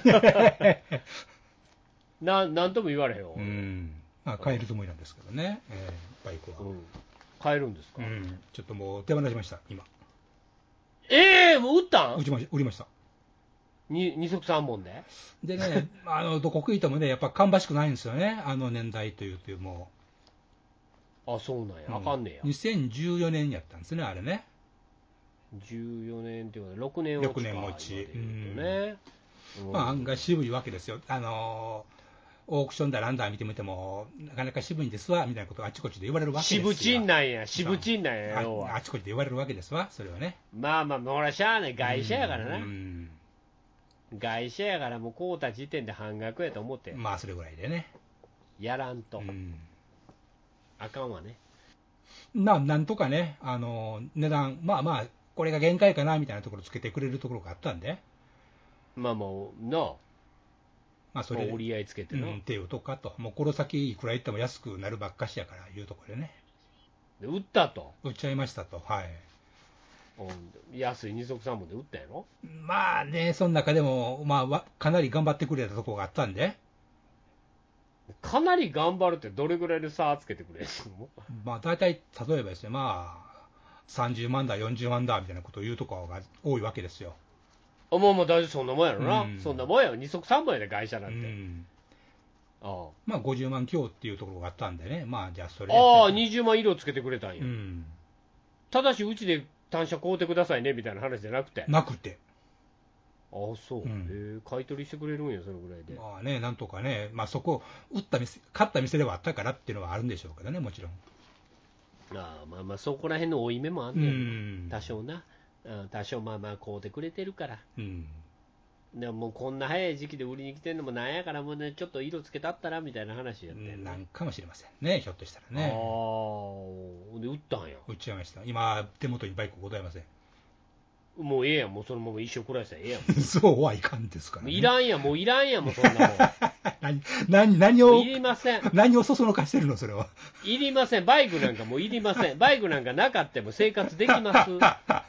ななんとも言われへんよ。 うん。まあ、変えるつもりなんですけどね、えー、バイクは。 うん、変えるんですか。 うん。ちょっともう手放しました、今。 ええー、もう売ったん売りまし売りました。 に二足三本で。 でね、あの、どこ食いてもね、やっぱ芳しくないんですよね、あの年代というと、もあ、そうなんや、 う。 あかんねや。 にせんじゅうよねんやったんですね、あれね。 じゅうよねんっていうことで、ろくねん落ちか。 ろくねん落ち。 今で言うとね。うん、 まあ、案外渋いわけですよ。あのーオークションだランダー見てみても、なかなか渋いんですわみたいなことをあちこちで言われるわけですよ。 渋ちんなんや、渋ちんなんや、要は。 ああちこちで言われるわけですわ、それはね。 まあまあ、ほら、しゃあない、外車やからな。 うん、 外車やから、もう買うた時点で半額やと思って、 まあ、それぐらいでね。 やらんと。 うん、 あかんわね。 ななんとかね、あの値段、まあまあ、これが限界かなみたいなところつけてくれるところがあったんで、 まあもう、なあ、 まあ、それで、 折り合いつけてな。 うん、手を打とうかと、もうこの先いくら言っても安くなるばっかしやからいうところでね、 で売ったと。 売っちゃいましたと、はい。 うん、安い二足三本で売ったんやろ。 まあね、その中でも、まあわ、かなり頑張ってくれたところがあったんで、 かなり頑張るってどれぐらいで差つけてくれるの。 まあ、大体、例えばですね、まあ、さんじゅうまんだ、よんじゅうまんだみたいなことを言うところが多いわけですよ。 あ、もうもう大丈夫、そんなもんやろな。 うんそんなもんやろ、二足三本やで、会社なんうて。 ん、 あまあ、ごじゅうまん強っていうところがあったんでね、まあ、じゃあ、それあ、ああ、 ににじゅうまん色つけてくれたんや。 うん、 ただし、うちで単車買うてくださいねみたいな話じゃなくて。 なくて、 ああ、そう。 うんへえ、買い取りしてくれるんや、そのぐらいで。 まあね、なんとかね、まあ、そこ、売った店、買った店ではあったからっていうのはあるんでしょうけどね、もちろん。 ああ、まあまあ、そこら辺の負い目もあんうねん。 ん、 多少な。うん、多少まあまあ買うてくれてるから。 うんでももうこんな早い時期で売りに来てんのもなんやから、もうね、ちょっと色つけたったらみたいな話やってんなんかもしれませんね、ひょっとしたらね。 ああ、で、売ったんや。 売っちゃいました。今、手元にバイクございません。 もうええやん、もうそのまま一生暮らしたらええやん。 そうはいかんですから、ね。 いらんやん、もういらんやん、もうそんなもん。 何、何、何を、 いりません。 何をそそのかしてるの、それは。 いりません。バイクなんかもういりません。バイクなんかなかっても生活できます。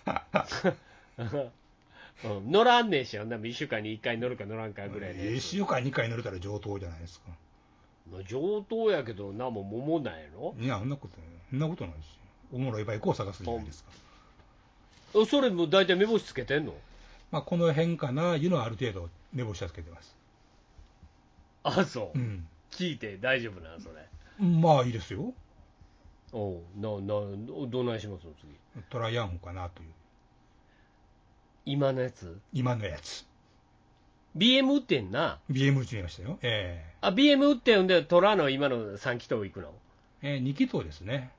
うん、乗らんねえし、あんなもんいっしゅうかんにいっかい乗るか乗らんかぐらいで。 いっしゅうかんにかい乗れたら上等じゃないですか。 上等やけど、なんも桃なんやろ。 いや、そんなことない。そんなことないですよ。おもろいバイクを探すじゃないですか。 それも大体目星つけてんの。 まあ、この辺かな、いうのはある程度、目星はつけてます。 あ、そう。 うん。 聞いて大丈夫なん、それ。 まあ、いいですよ。 おう、な、な、どないしますの、次。 トライアンフかなという。 今のやつ今のやつ。 ビーエム 売ってんな。 ビーエム 打ちましたよ。えあ、ビーエム 売ってんで、トラの今のさん気筒いくの。 ええー、に気筒ですね。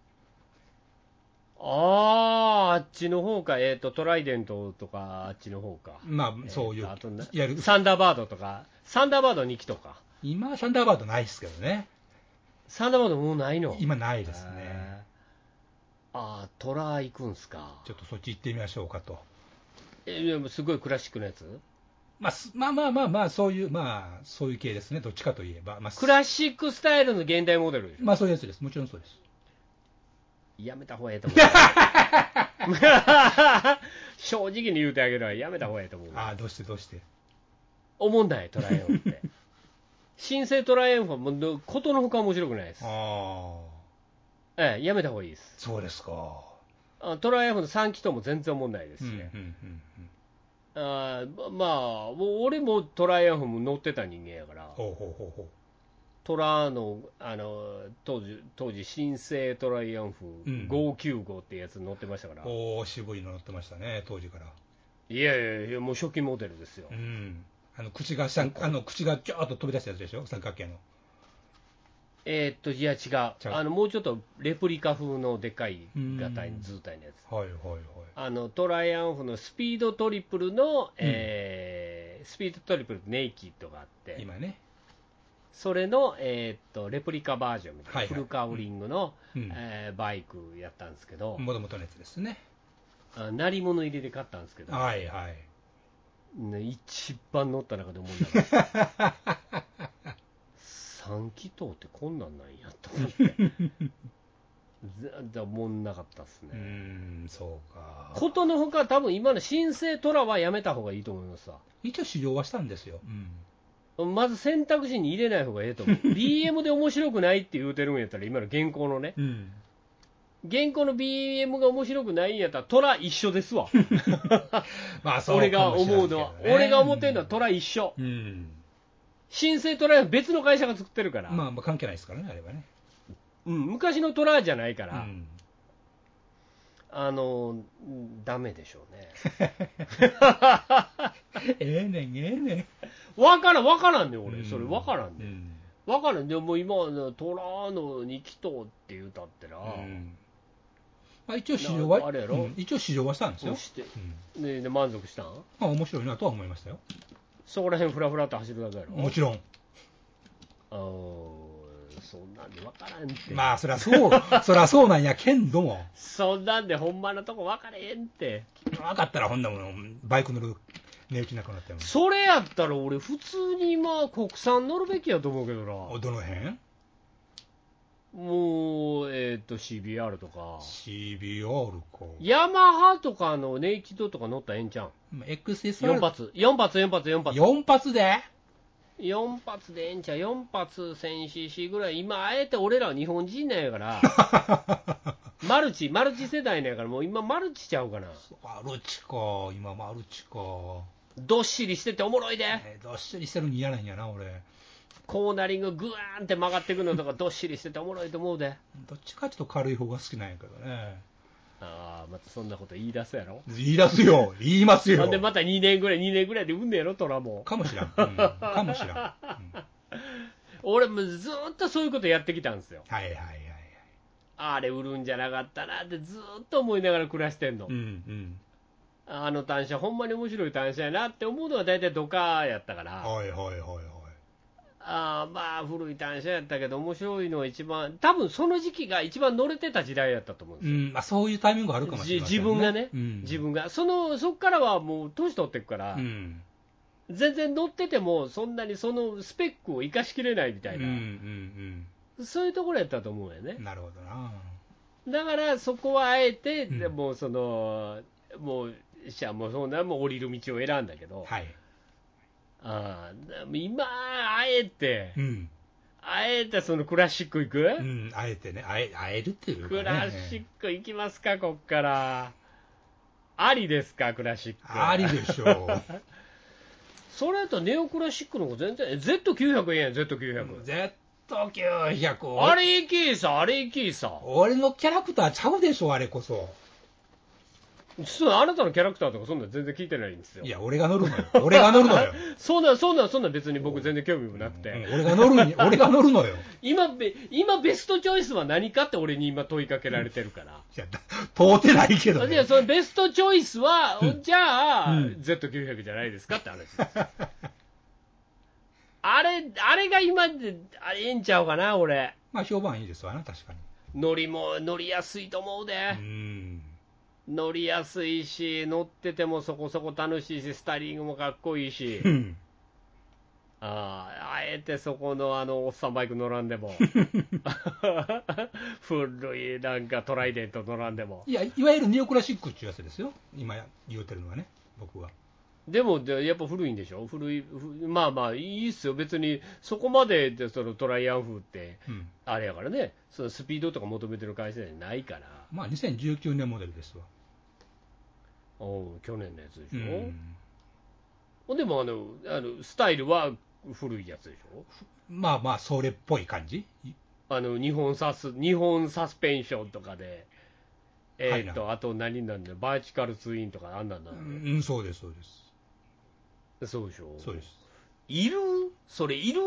ああ、あっちの方か、えっ、ー、と、トライデントとか、あっちの方か。 まあ、そういう、 えー、あとなやるサンダーバードとか、サンダーバードに気筒か。 今、サンダーバードないですけどね。 サンダーバードもうないの。 今ないですね。 ああ、トラ行くんすか。 ちょっとそっち行ってみましょうかと。 え、でもすごいクラシックなやつ。 まあ、まあまあまあまあ、そういう、まあ、そういう系ですね、どっちかといえば。まあ、 クラシックスタイルの現代モデルでしょ。 まあ、そういうやつです。もちろんそうです。 やめた方がええと思う。正直に言うてあげるわ、やめた方がええと思う。 ああ、どうしてどうして。 おもんない、トライアンフって。新生トライアンフはもう、ことのほか面白くないです。 ああ。 ええ、やめた方がいいです。 そうですか。 あトライアンフのさん気筒も全然おもんないですしね。 うんうんうんうん、あまあ、俺もトライアンフも乗ってた人間やから。 ほうほうほうほう。 トラの、あの当時、当時新生トライアンフごひゃくきゅうじゅうごってやつ乗ってましたから、 うん、おお、渋いの乗ってましたね、当時から。 いやいやいや、もう初期モデルですよ。 うん、あの口があの口がちょっと飛び出したやつでしょ、三角形の。 えー、っと、いや違う、あのもうちょっとレプリカ風のでかい型に図体のやつ、 はいはいはい、 あのトライアンフのスピードトリプルの、うんえー、スピードトリプルネイキッドがあって、 今ね。 それの、えー、っとレプリカバージョンみたいな、はいはい、フルカウリングの、 うんえー、バイクやったんですけど、 もともとのやつですね。 あ鳴り物入れで買ったんですけど、 はいはい、 ね、一番乗った中で思うんだからさん気筒ってこんなんなんやと思って全然思んなかったっすね。 うーん、そうか。 ことのほか多分今の新生トラはやめた方がいいと思いますわ。 一応試乗はしたんですよ。うん、 まず選択肢に入れない方がええと思うビーエム で面白くないって言うてるんやったら今の現行のね、 うん、 現行の ビーエム が面白くないんやったらトラ一緒ですわまあそう俺がかもしれん思うのは、 けどね、 俺が思ってるのはトラ一緒、 うん、 新生トラは別の会社が作ってるから、 まあ、まあ関係ないですからね、あれはね。 うん、昔のトラじゃないから、 うん、 あのダメでしょうねええねん、ええねん。 わからん、わからんねん、俺、 うんそれわからんね、 うんん。 わからん、でも今、トラのに気筒って言うたってな、 うんまあ、一応試乗は、 なあれやろうん一応試乗はしたんですよ。 押してうんでで満足したん？ まあ、面白いなとは思いましたよ。 そこら辺フラフラと走るだけやろ。 もちろん。 あーそんなんで分からんって。 まあ、そりゃそう、そりゃそうなんやけんども。 そんなんでほんまのとこ分かれへんって。 分かったら、ほんなもん、バイク乗る値打ちなくなったよ。 それやったら俺普通に今国産乗るべきやと思うけどな。 どの辺？ もうえっ、ー、と シービーアール とかシービーアール か。 ヤマハとかのネイキッドとか乗ったらええんちゃうん？ エックスエスアール。 よん発よん発よん発よん発よん発でよん発でええんちゃう？よん発 せんシーシー ぐらい。今あえて俺らは日本人なんやからマルチマルチ世代なんやから、もう今マルチちゃうかな。 マルチか、今マルチか。 どっしりしてておもろいで、 えーどっしりしてるの嫌なんやな、俺。 コーナリンググワーンって曲がっていくのとかどっしりしてておもろいと思うで。 どっちかちょっと軽い方が好きなんやけどね。 ああ、またそんなこと言い出すやろ。 言い出すよ、言いますよ。 ほんでまたにねんぐらいにねんぐらいで産んねやろトラも。 かもしらん、うん、かもしらん、うん、 俺もずーっとそういうことやってきたんですよ。 はいはいはいはい。 あれ売るんじゃなかったなってずーっと思いながら暮らしてんの、 うんうん、 あの単車ほんまに面白い単車やなって思うのは大体ドカやったから、 はいはいはいはい。 あまあ古い単車やったけど面白いのは一番、多分その時期が一番乗れてた時代やったと思うんですよ、 うんまあ、そういうタイミングがあるかもしれない、 自分がね、 うん、 自分がそのそっからはもう年取っていくから、 うん、 全然乗っててもそんなにそのスペックを生かしきれないみたいな、 うんうんそういうところやったと思うよねうん、。なるほどな。 だからそこはあえて、 うんでもそのもうじゃあもうそんなもう降りる道を選んだけど、 はい。 あ今あえて、 うん、 あえてそのクラシック行く、 うん、あえてね、あえあえるっていうか、ね、 クラシック行きますか、こっから。ありですか、クラシック。 ありでしょう。 それとネオクラシックの方が全然、え ゼットきゅうひゃく 円やん、ゼットきゅうひゃく。 ゼットきゅうひゃく。 あれいきさ、あれいきさ。 俺のキャラクターちゃうでしょ、あれこそ。 そう、あなたのキャラクターとかそんなん全然聞いてないんですよ。 いや、俺が乗るのよ。俺が乗るのよ。 そんなん、そんなん、そんなん別に僕全然興味もなくて。 うん俺が乗るに、俺が乗るのよ。 今べ、今ベストチョイスは何かって俺に今問いかけられてるから。 いや、通ってないけど、ね。 いや、そのベストチョイスは、 うんじゃあ、 うんゼットきゅうひゃく じゃないですかって話ですよ。あれ、あれが今で、あれええんちゃうかな、俺。 まあ、評判いいですわな、確かに。 乗りも、乗りやすいと思うで。 うん。 乗りやすいし、乗っててもそこそこ楽しいし、スタイリングもかっこいいし。 うん。 ああ、あえてそこのあのおっさんバイク乗らんでも古いなんかトライデント乗らんでも、 いや、いわゆるネオクラシックっていうやつですよ、今言うてるのはね、僕は。 でもでやっぱ古いんでしょ、古い、ふまあまあいいっすよ、別にそこまででそのトライアン風ってうん。 あれやからね、そのスピードとか求めてる会社じゃないから。 まあ、にせんじゅうきゅうねんモデルですわ。 おう去年のやつでしょ、 うん。 ほんでもあのあのスタイルは古いやつでしょ、 まあまあ、それっぽい感じ。 あの日本サス日本サスペンションとかで、えーっと、 はいあと何なんだよ、バーチカルツインとかあんなんなんうだよ、 ん、そうです、そうです。 そうでしょ、 そうです。 いるそれいる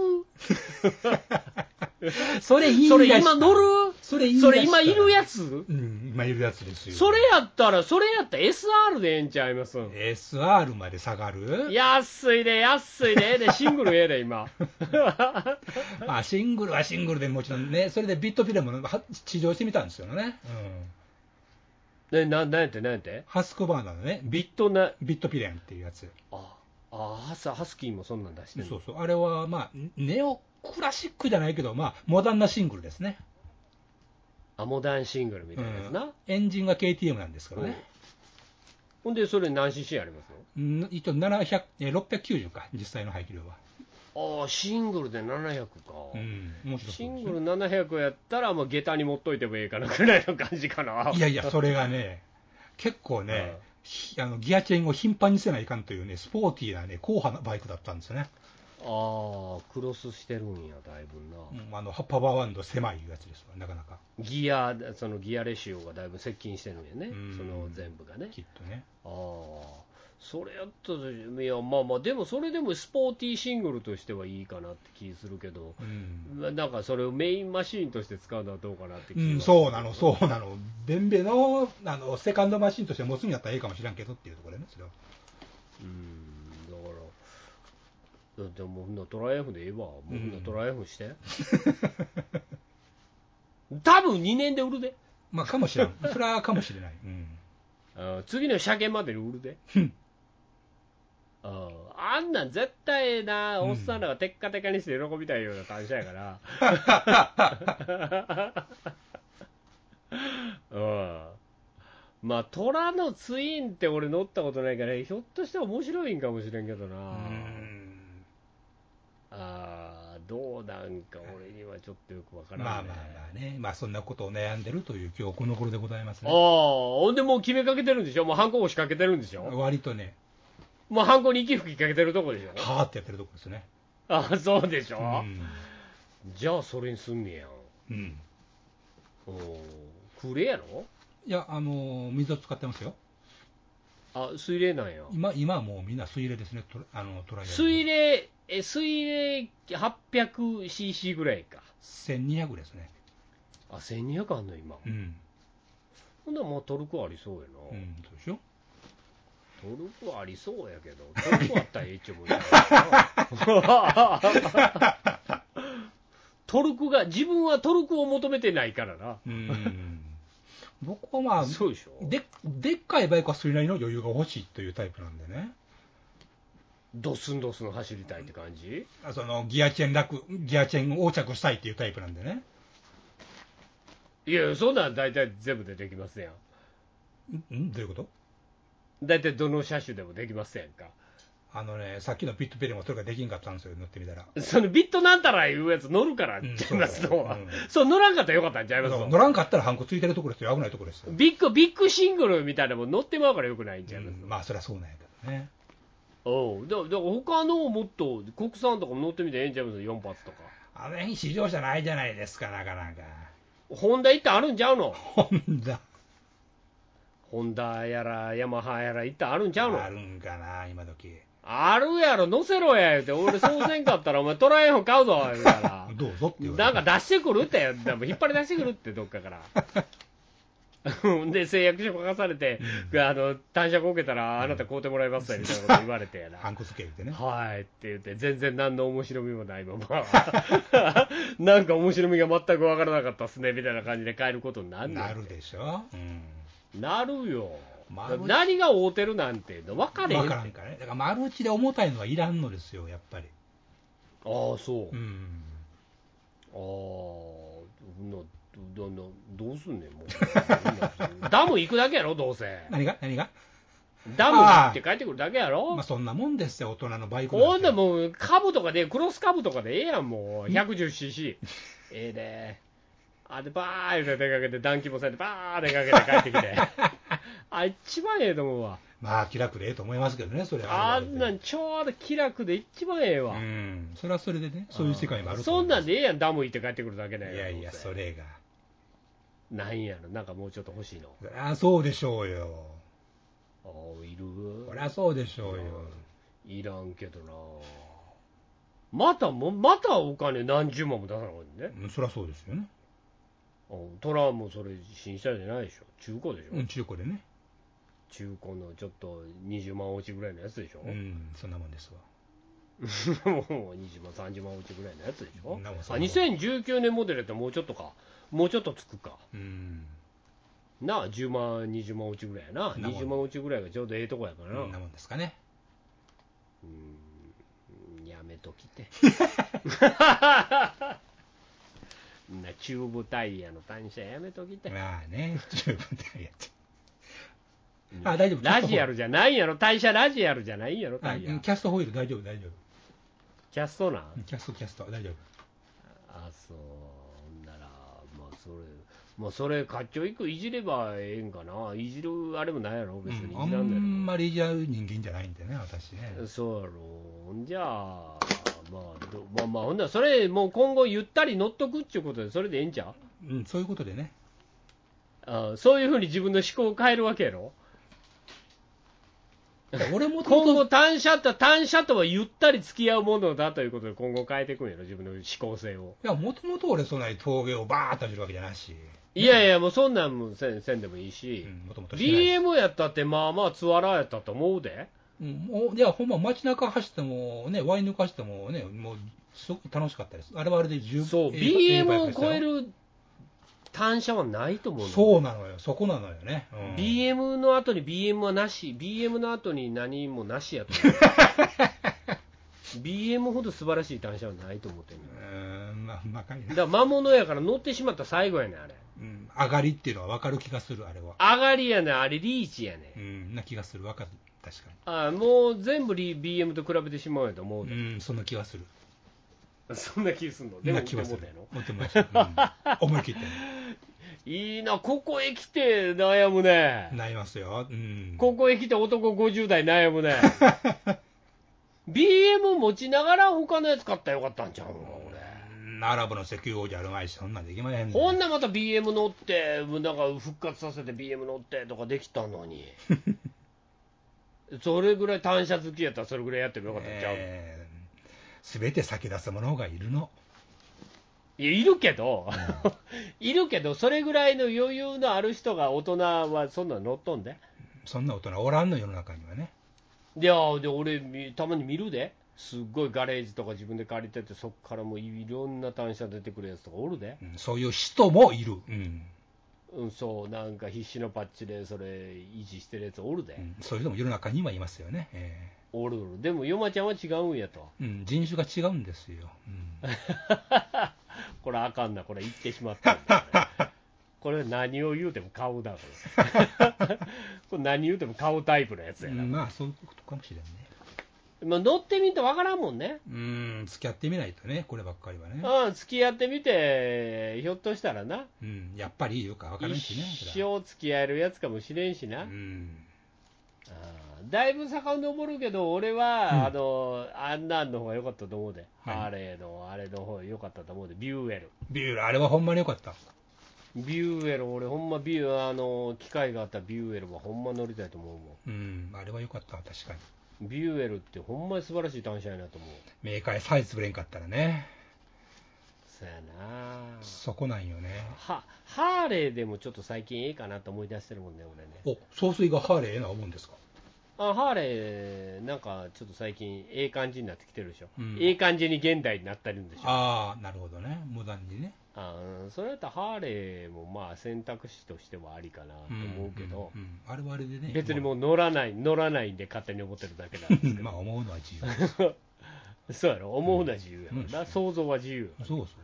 それ言いそれ出した今乗るそれ言い出したそれ今いるやつ、 うん、今いるやつですよ。 それやったら、それやったら エスアール でええんちゃいます。 エスアール まで下がる。 安いで、安いで、ええで、シングルええで、今。 まあ、シングルはシングルでもちろんね、それでビットピレもは地上してみたんですよね。うん。 ね、ななんやって、なんやって、 ハスクバーナのね、ビビットな、 ビットピレンっていうやつ。 あああ、ハスハスキーもそんなん出してる。 そうそう、あれは、まあ、ネオクラシックじゃないけど、まあ、モダンなシングルですね。 あ、モダンシングルみたいなやつな。 うん、エンジンが ケーティーエム なんですからね。 ほんで、それ何 シーシー ありますの？一応ななひゃくえろっぴゃくきゅうじゅうか、実際の排気量は。 の？ああ、シングルでななひゃくか。 うん、面白そうですね。 シングルななひゃくやったら、まあ、下駄に持っといてもいいかなぐらいの感じかな。 いやいや、それがね、結構ね、あのギアチェーンを頻繁にせないかんというね、スポーティーなね、硬派なバイクだったんですよね。 ああ、クロスしてるんや、だいぶな。 うん、あのパワーワンド狭いやつですわ、なかなか。 ギア、そのギアレシオがだいぶ接近してるんやね、 うん、 その全部がね。 きっとね。 ああ、それやったら、いや、まあまあ、でもそれでもスポーティーシングルとしてはいいかなって気するけど、 うん、 なんかそれをメインマシーンとして使うのはどうかなって気がする、 うん、そうなの、そうなの、ベンベのあのセカンドマシンとして持つんやったらええかもしれんけどっていうところでね、それは。 うん、だから、だってもうほんなトライアフでええわ、もうほんなトライアフして。多分にねんで売るで。 まあ、かもしれん、それはかもしれない。うん、 あ次の車検までに売るで。ああんなん絶対ええな、おっさんらがテッカテカにして喜びたいような感じやから。うん、まあ、虎のツインって俺乗ったことないから、ひょっとしたら面白いんかもしれんけどな。 うんあどうなんか俺にはちょっとよくわからんね。 まあまあまあね、まあそんなことを悩んでるという今日この頃でございますね。 ああ、ほんでもう決めかけてるんでしょ、もうハンコ押しかけてるんでしょ、 割とね、 もうハンコに息吹きかけてるとこでしょ。 はーってやってるとこですね。 ああ、そうでしょ、 うん、 じゃあそれにすんねやん。 うん、 おクレやろ。 いや、あのー水を使ってますよ。 あ、水冷なんや。 今今はもうみんな水冷ですね、トラあのトライアル。 水冷、え、水冷 はっぴゃくシーシー ぐらいか。 せんにひゃくですね。 あ、せんにひゃくあんの今。 うん、 ほんならもうトルクありそうやな。 うん、そうでしょ。 トルクありそうやけど、トルクあったらええっちゅうもんやな。トルクが、自分はトルクを求めてないからな。 うん、僕はまあそうでしょ。 で、でっかいバイクはそれなりの余裕が欲しいというタイプなんでね。 ドスンドスン走りたいって感じ。 そのギアチェーン楽、ギアチェーン横着したいっていうタイプなんでね。 いや、そんなん大体全部でできますやん。 んんどういうこと？ 大体どの車種でもできますやんか。 あのね、さっきのピットペリもそれができんかったんですよ、乗ってみたら。 そのビットなんたらいうやつ乗るからちゃいますの、うん、そう乗らんかったらよかったんちゃいますの。 乗らんかったらハンコついてるところですよ、危ないところですよ。 ビッグビッグシングルみたいなもん乗ってまうからよくないんちゃいます、 うん、まあそりゃそうなんやけどね。 おうだから他のもっと国産とかも乗ってみてええんちゃいますよん発とか。 あの辺試乗車ないじゃないですか、なかなか。 ホンダ行ってあるんちゃうの。 ホンダホンダやらヤマハやら行ってあるんちゃうの。 あるんかな、今時。 あるやろ、乗せろや言うて、俺そうせんかったらお前トライアンフ買うぞ言うからどうぞって言われて。 なんか出してくるって、でも引っ張り出してくるってどっかからで誓約書書かされて、うん、あの単車こけたらあなた買うてもらいますよみたいなこと言われてやなハンコつけ言ってね、 はいって言って全然何の面白みもないままなんか面白みが全く分からなかったっすねみたいな感じで帰ることになるなるでしょ、 うん、なるよ。 何が合うてるなんての分かれへんって。 分からんからね。だから丸打ちで重たいのはいらんのですよ、やっぱり。 ああそう、うん、ああどどどどうすんねんもうダム行くだけやろどうせ。 何が何がダム行って帰ってくるだけやろ。 まあそんなもんですよ、大人のバイクなんて。ほんでもう株とかでクロス株とかでええやん、もう ひゃくじゅっシーシー ええであでバーって出かけて暖気もされてバー出かけて帰ってきてあ一番ええと思うわ。 まあ気楽でええと思いますけどね、それはあんなんちょうど気楽で一番ええわ。 うん、それはそれでね、そういう世界もあるとそんなんでええやん、ダム行って帰ってくるだけだよ。 いやいや、それがなんやろ、なんかもうちょっと欲しいの。 ああそうでしょうよ。 ああいる。 そりゃそうでしょうよ。 いらんけどな。またもまたお金何十万も出さなかったね。 うん、そりゃそうですよね。 トラもそれ新車じゃないでしょ、中古でしょ。 うん、中古でね。 中古のちょっとにじゅうまん落ちぐらいのやつでしょ。 うん、そんなもんですわ。 もうにじゅうまんさんじゅうまん落ちぐらいのやつでしょ。あにせんじゅうきゅうねんモデルってもうちょっとか、もうちょっとつくか。うん。なあじゅうまんにじゅうまん落ちぐらいやな。にじゅうまん落ちぐらいがちょうどええとこやからな。 そんなもんですかね。 うんときて。なチューブタイヤの単車やめときて。 まあね、チューブタイヤって。あ、大丈夫。 ラジアルじゃないんやろ、単車ラジアルじゃないんやろ、タイヤ。 キャストホイール大丈夫、大丈夫。 キャストなん？ キャスト、キャスト、大丈夫。 あ、そう。なら、まあ、それ、まあ、それ、かっちょいくいじればええんかな。いじるあれもないやろ、別にいじらんだよ、うん。 あんまりいじらう人間じゃないんでね、私ね。 そうやろ。じゃあ、まあ、どまあまあ、ほんなら、それ、もう今後ゆったり乗っとくっていうことで、それでええんちゃう？うん、そういうことでね。 あそういうふうに自分の思考を変えるわけやろ。 俺も今後単車と単車とはゆったり付き合うものだということで今後変えていくんやろ、自分の思考性を。 いや、もともと俺そんなに峠をバーッと走るわけじゃないし。 いやいや、もうそんなんもせん、せんでもいいし、うん、もともと ビーエム やったってまあまあツアラーやったと思うで。 うん、もういや、ほんま街中走ってもね、ワイン抜かしてもね、もうすごく楽しかったです。あれはあれで十分。 そう、ビーエム を超える単車はないと思うの。 そうなのよ、そこなのよね。 うん、ビーエム の後に ビーエム はなし、ビーエム の後に何もなしやと思う。ビーエム ほど素晴らしい単車はないと思ってるの。うーん、まあ、まかいな。 だから魔物やから乗ってしまった最後やねん、あれ。 うん、上がりっていうのは分かる気がする、あれは。 上がりやねん、あれリーチやねん。うん、な気がする、分かる、確かに。 ああ、もう全部 ビーエム と比べてしまうやと思うで。 うん、そんな気がする。 そんな気すんの？でも気がする。 思ってました。うん、思い切って。 いいな、ここへ来て悩むね。 悩みますよ。うん、 ここへ来て男ごじゅう代悩むね。ビーエム 持ちながら他のやつ買ったらよかったんちゃうの俺。 アラブの石油王じゃあるまいし、そんなんできまへんねん。 ほんなまた ビーエム 乗って、なんか復活させて ビーエム 乗ってとかできたのに。それぐらい単車好きやったらそれぐらいやってもよかったんちゃうの。えーすべて先出すものがいるの。 いや、いるけど、うん、いるけど、それぐらいの余裕のある人が大人はそんなの乗っとんで。 そんな大人おらんの、世の中にはね。 いや、で俺、たまに見るで、すっごいガレージとか自分で借りてて、そっからもういろんな単車出てくるやつとかおるで。 うん、そういう人もいる。うんうん、そう、なんか必死のパッチでそれ維持してるやつおるで。うん、 そういう人も世の中にはいますよね。えーおるおる。でも、ヨマちゃんは違うんやと。 うん、人種が違うんですよ。うん、 これあかんな、これ言ってしまったんだ、ね。これ何を言うても買うだ、これ。これ何言うても買うタイプのやつやな。 うん、まあ、そういうことかもしれんね。 まあ、乗ってみんとわからんもんね。 うん、付き合ってみないとね、こればっかりはね。 うん、付き合ってみて、ひょっとしたらな。 うん、やっぱり言うかわからんしね。 一生付き合えるやつかもしれんしな。うん。だいぶ遡るけど、俺は、うん、あの、あんなんの方が良かったと思うで。ハーレーのあれの方が良かったと思うで。ビューエル。 ビューエル、あれはほんまに良かった。 ビューエル、俺ほんまビュー、あの、機会があったらビューエルはほんま乗りたいと思うもん。 うん、あれは良かった、確かに。 ビューエルってほんまに素晴らしい単車やなと思う。 メーカーでさえ潰れんかったらね。 そうやなそこなんよね。 は、ハーレーでもちょっと最近ええかなと思い出してるもんね、俺ね。 お、総帥がハーレーええな思うんですか？ あ、ハーレー、なんかちょっと最近、ええ感じになってきてるでしょ、うん、ええ感じに現代になったりるんでしょ。 ああ、なるほどね、モダンにね。 あそれだったらハーレーもまあ選択肢としてはありかなと思うけど、 うんうんうん、あれはあれでね、 別にもう乗らない、乗らないんで勝手に思ってるだけなんですけど、 まあ思うのは自由そうやろ、思うのは自由やろ、うん、だ想像は自由やそうそう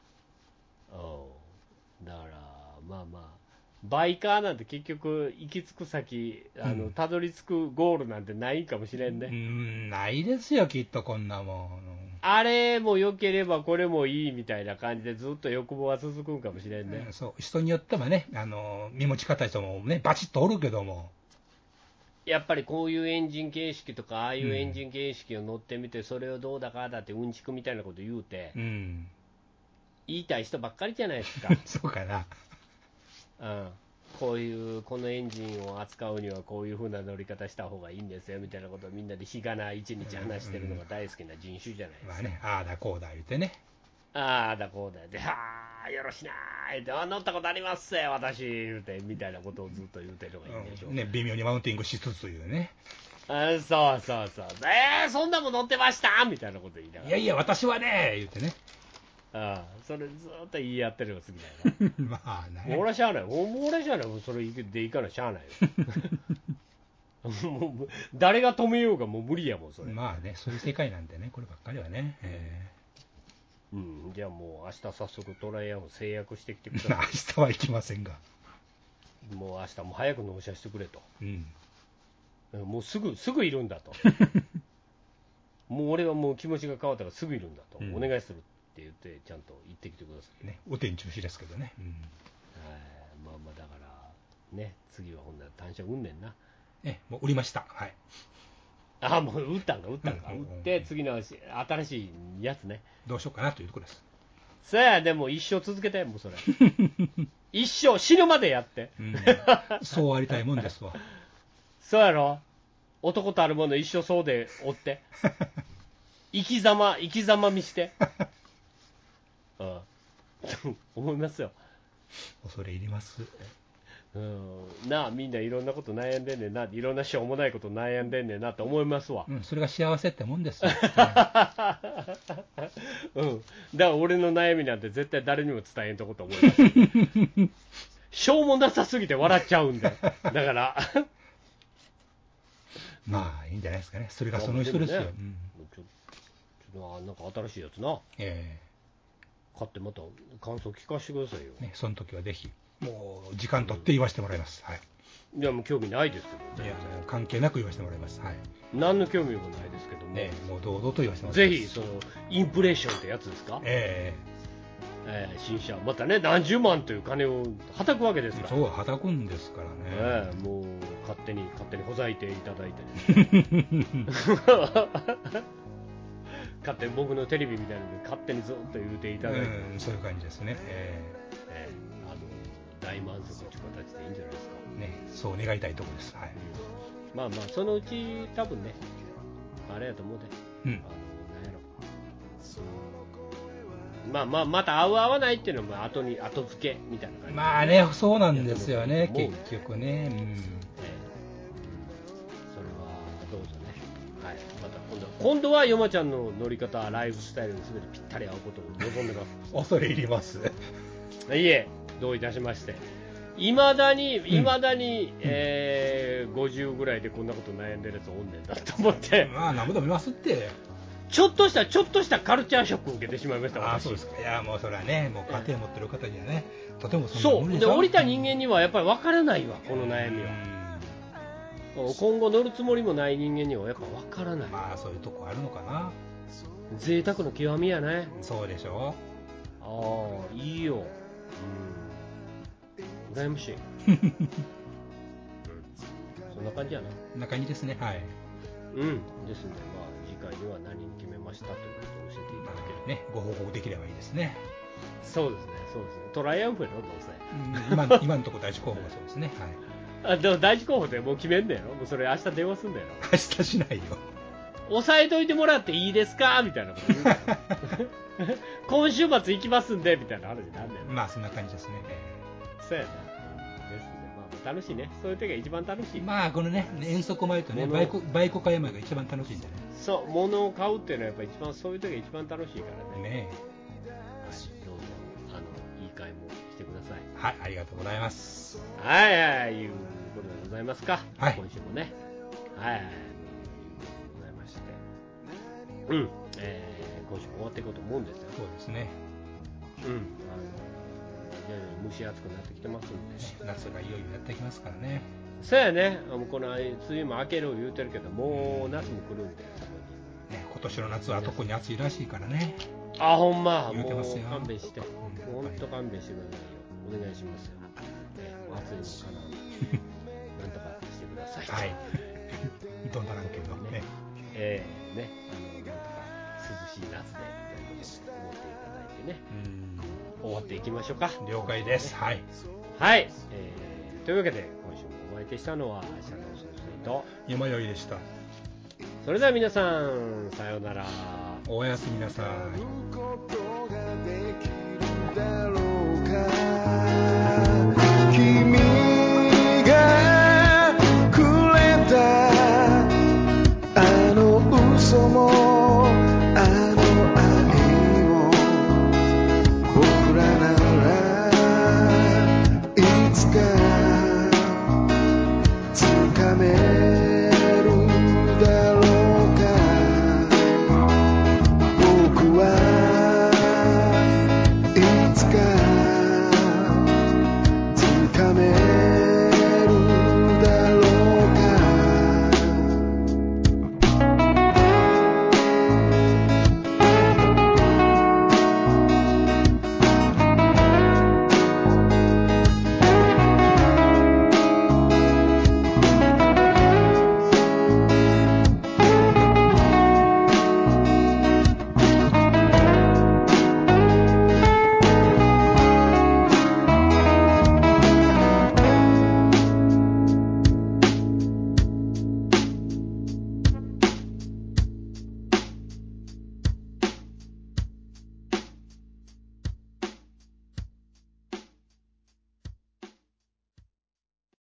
そうだから、まあまあ。バイカーなんて結局行き着く先、あの、うん、たどり着くゴールなんてないかもしれんね。 うん、ないですよきっとこんなもん。 あれも良ければこれもいいみたいな感じでずっと欲望は続くんかもしれんね。 うん、そう人によってはね、あの身持ち硬い人もねバチッとおるけども。 やっぱりこういうエンジン形式とかああいうエンジン形式を乗ってみて、それをどうだかだってうんちくみたいなこと言うて、うん、言いたい人ばっかりじゃないですか。 そうかな。 うん、こういうこのエンジンを扱うにはこういう風な乗り方した方がいいんですよみたいなことをみんなで日がな一日話してるのが大好きな人種じゃないですか。 まあね、ああだこうだ言うてね。 ああだこうだで、はあよろしなーって、あ乗ったことありますぜ私言うてみたいなことをずっと言うてるのがいいんでしょう、 うん、ね、微妙にマウンティングしつつ言うね。 あそうそうそう、えー、そんなもん乗ってましたみたいなこと言いながら、 いやいや私はね言うてね。 ああそれずっと言い合ってるのが好きだよ。まあね。俺はしゃあない。俺はしゃあない。それでいいからしゃあないよ。 もう誰が止めようがもう無理やもんそれ。 まあね、そういう世界なんでね、こればっかりはね。えうん、じゃあもう明日早速トライアンを制約してきてくだー、明さ日は行きませんが。 い。もう明日も早く納車してくれと。 うん。 もうすぐすぐいるんだと。もう俺はもう気持ちが変わったらすぐいるんだと、うん、お願いするって言ってちゃんと言ってきてくださいね。お天中止ですけどね。うん、 まあまあだからね、次はほんなら単車売んねんな。 え、もう売りました。はい。 ああ、もう売ったんか売ったんか、うん、売って次の新しいやつね。 どうしようかなというところです。 さあでも一生続けてもうそれ。一生死ぬまでやって。 うん、そうありたいもんですわ。 そうやろ。男とあるもの一生そうで追って生き様生き様見してうん思いますよ。 恐れ入ります。 うんなあみんないろんなこと悩んでんねんな、いろんなしょうもないこと悩んでんねんなって思いますわ。 うん、それが幸せってもんですよ。 うん、だから俺の悩みなんて絶対誰にも伝えんとこと思います、ね、しょうもなさすぎて笑っちゃうんだだからまあいいんじゃないですかね。それがその人ですよ。ね、うん、 ちょちょっとなんか新しいやつな、えー、買ってまた感想聞かせてくださいよ、 ね、その時はぜひもう時間取って言わせてもらいます、うん、はい。 いやもう興味ないですけど、 いや関係なく言わせてもらいます、はい。 何の興味もないですけども、 ね、もう堂々と言わせてもらいます。 ぜひそのインプレッションってやつですか、えーえー、新車またね何十万という金をはたくわけですから。 そうはたくんですからね、 えー、もう勝手に勝手にほざいていただいて勝手に僕のテレビみたいなので勝手にずっと言うていただいて、 うん、そういう感じですね、えーえー、あの大満足という形でいいんじゃないですかね。そう願いたいところです、はい。 うん、まあまあそのうち多分ねあれやと思うで、うん、あのなんやろまあまあまた合う合わないっていうのも後に後付けみたいな感じ、 まあね、そうなんですよね結局ね、うん、えー、 それはどうぞね、はい、また今度は今度はヨマちゃんの乗り方ライフスタイルに全てぴったり合うことを望んでます。 恐れ入ります。 いえどういたしまして。いまだにいまだに、うんえー、ごじゅうぐらいでこんなこと悩んでるやつおんねんだと思って、 まあ何度も見ますって。 ちょっとしたちょっとしたカルチャーショックを受けてしまいました。 ああそうですか。いやもうそれはねもう家庭持ってる方にはねとてもそんなそうで降りた人間にはやっぱり分からないわこの悩みは。今後乗るつもりもない人間にはやっぱ分からない。 まあそういうとこあるのかな。 贅沢の極みやね。 そうでしょ。 ああいいよ。うん羨ましい。そんな感じやな。 そんな感じですね。はい。 うんですのでまあ次回には何に決めましたということを教えていただけるねご報告できればいいですね。 そうですねそうですね。トライアンフやろどうせ。今今のところ第一候補がそうですね。 はい。あでも第一候補でもう決めんだよ。もうそれ明日電話すんだよ。 明日しないよ。 押さえといてもらっていいですかみたいなこと言うから今週末行きますんでみたいな話になんだよ。 まあそんな感じですね。 そうやな。ですね。まあ楽しいね。そういう時が一番楽しい。 まあこのね遠足前とねバイクバイク買い前が一番楽しいんだね。 そう物を買うっていうのはやっぱ一番そういう時が一番楽しいからね。ねえ。はい。どうぞあのいい買い物してください。 はいありがとうございます。 はいはいいうことでございますか。 はい。 今週もね。はいはい。ございまして。うん。えー、今週も終わっていこうと思うんですよ。 そうですね。 うん。あの蒸し暑くなってきてますんで、 夏がいよいよやってきますからね。 そうやね。この梅雨も明ける言うてるけどもう夏も来るんで、 ね、今年の夏は特に暑いらしいからね。 あほんま言うてますよ。 もう勘弁して、うん、もうほんと勘弁してくださいよ。お願いしますよ。ね、もう暑いのかななんとかしてくださいと。はいどんならんけどね。 えー、ねあのなんとか涼しい夏でみたいなこと思っていただいてね。うん終わっていきましょうか。 了解です。はい。 はい、えー。というわけで今週もお相手したのはシャドウ総帥と山よいでした。 それでは皆さんさようなら。 おやすみなさい。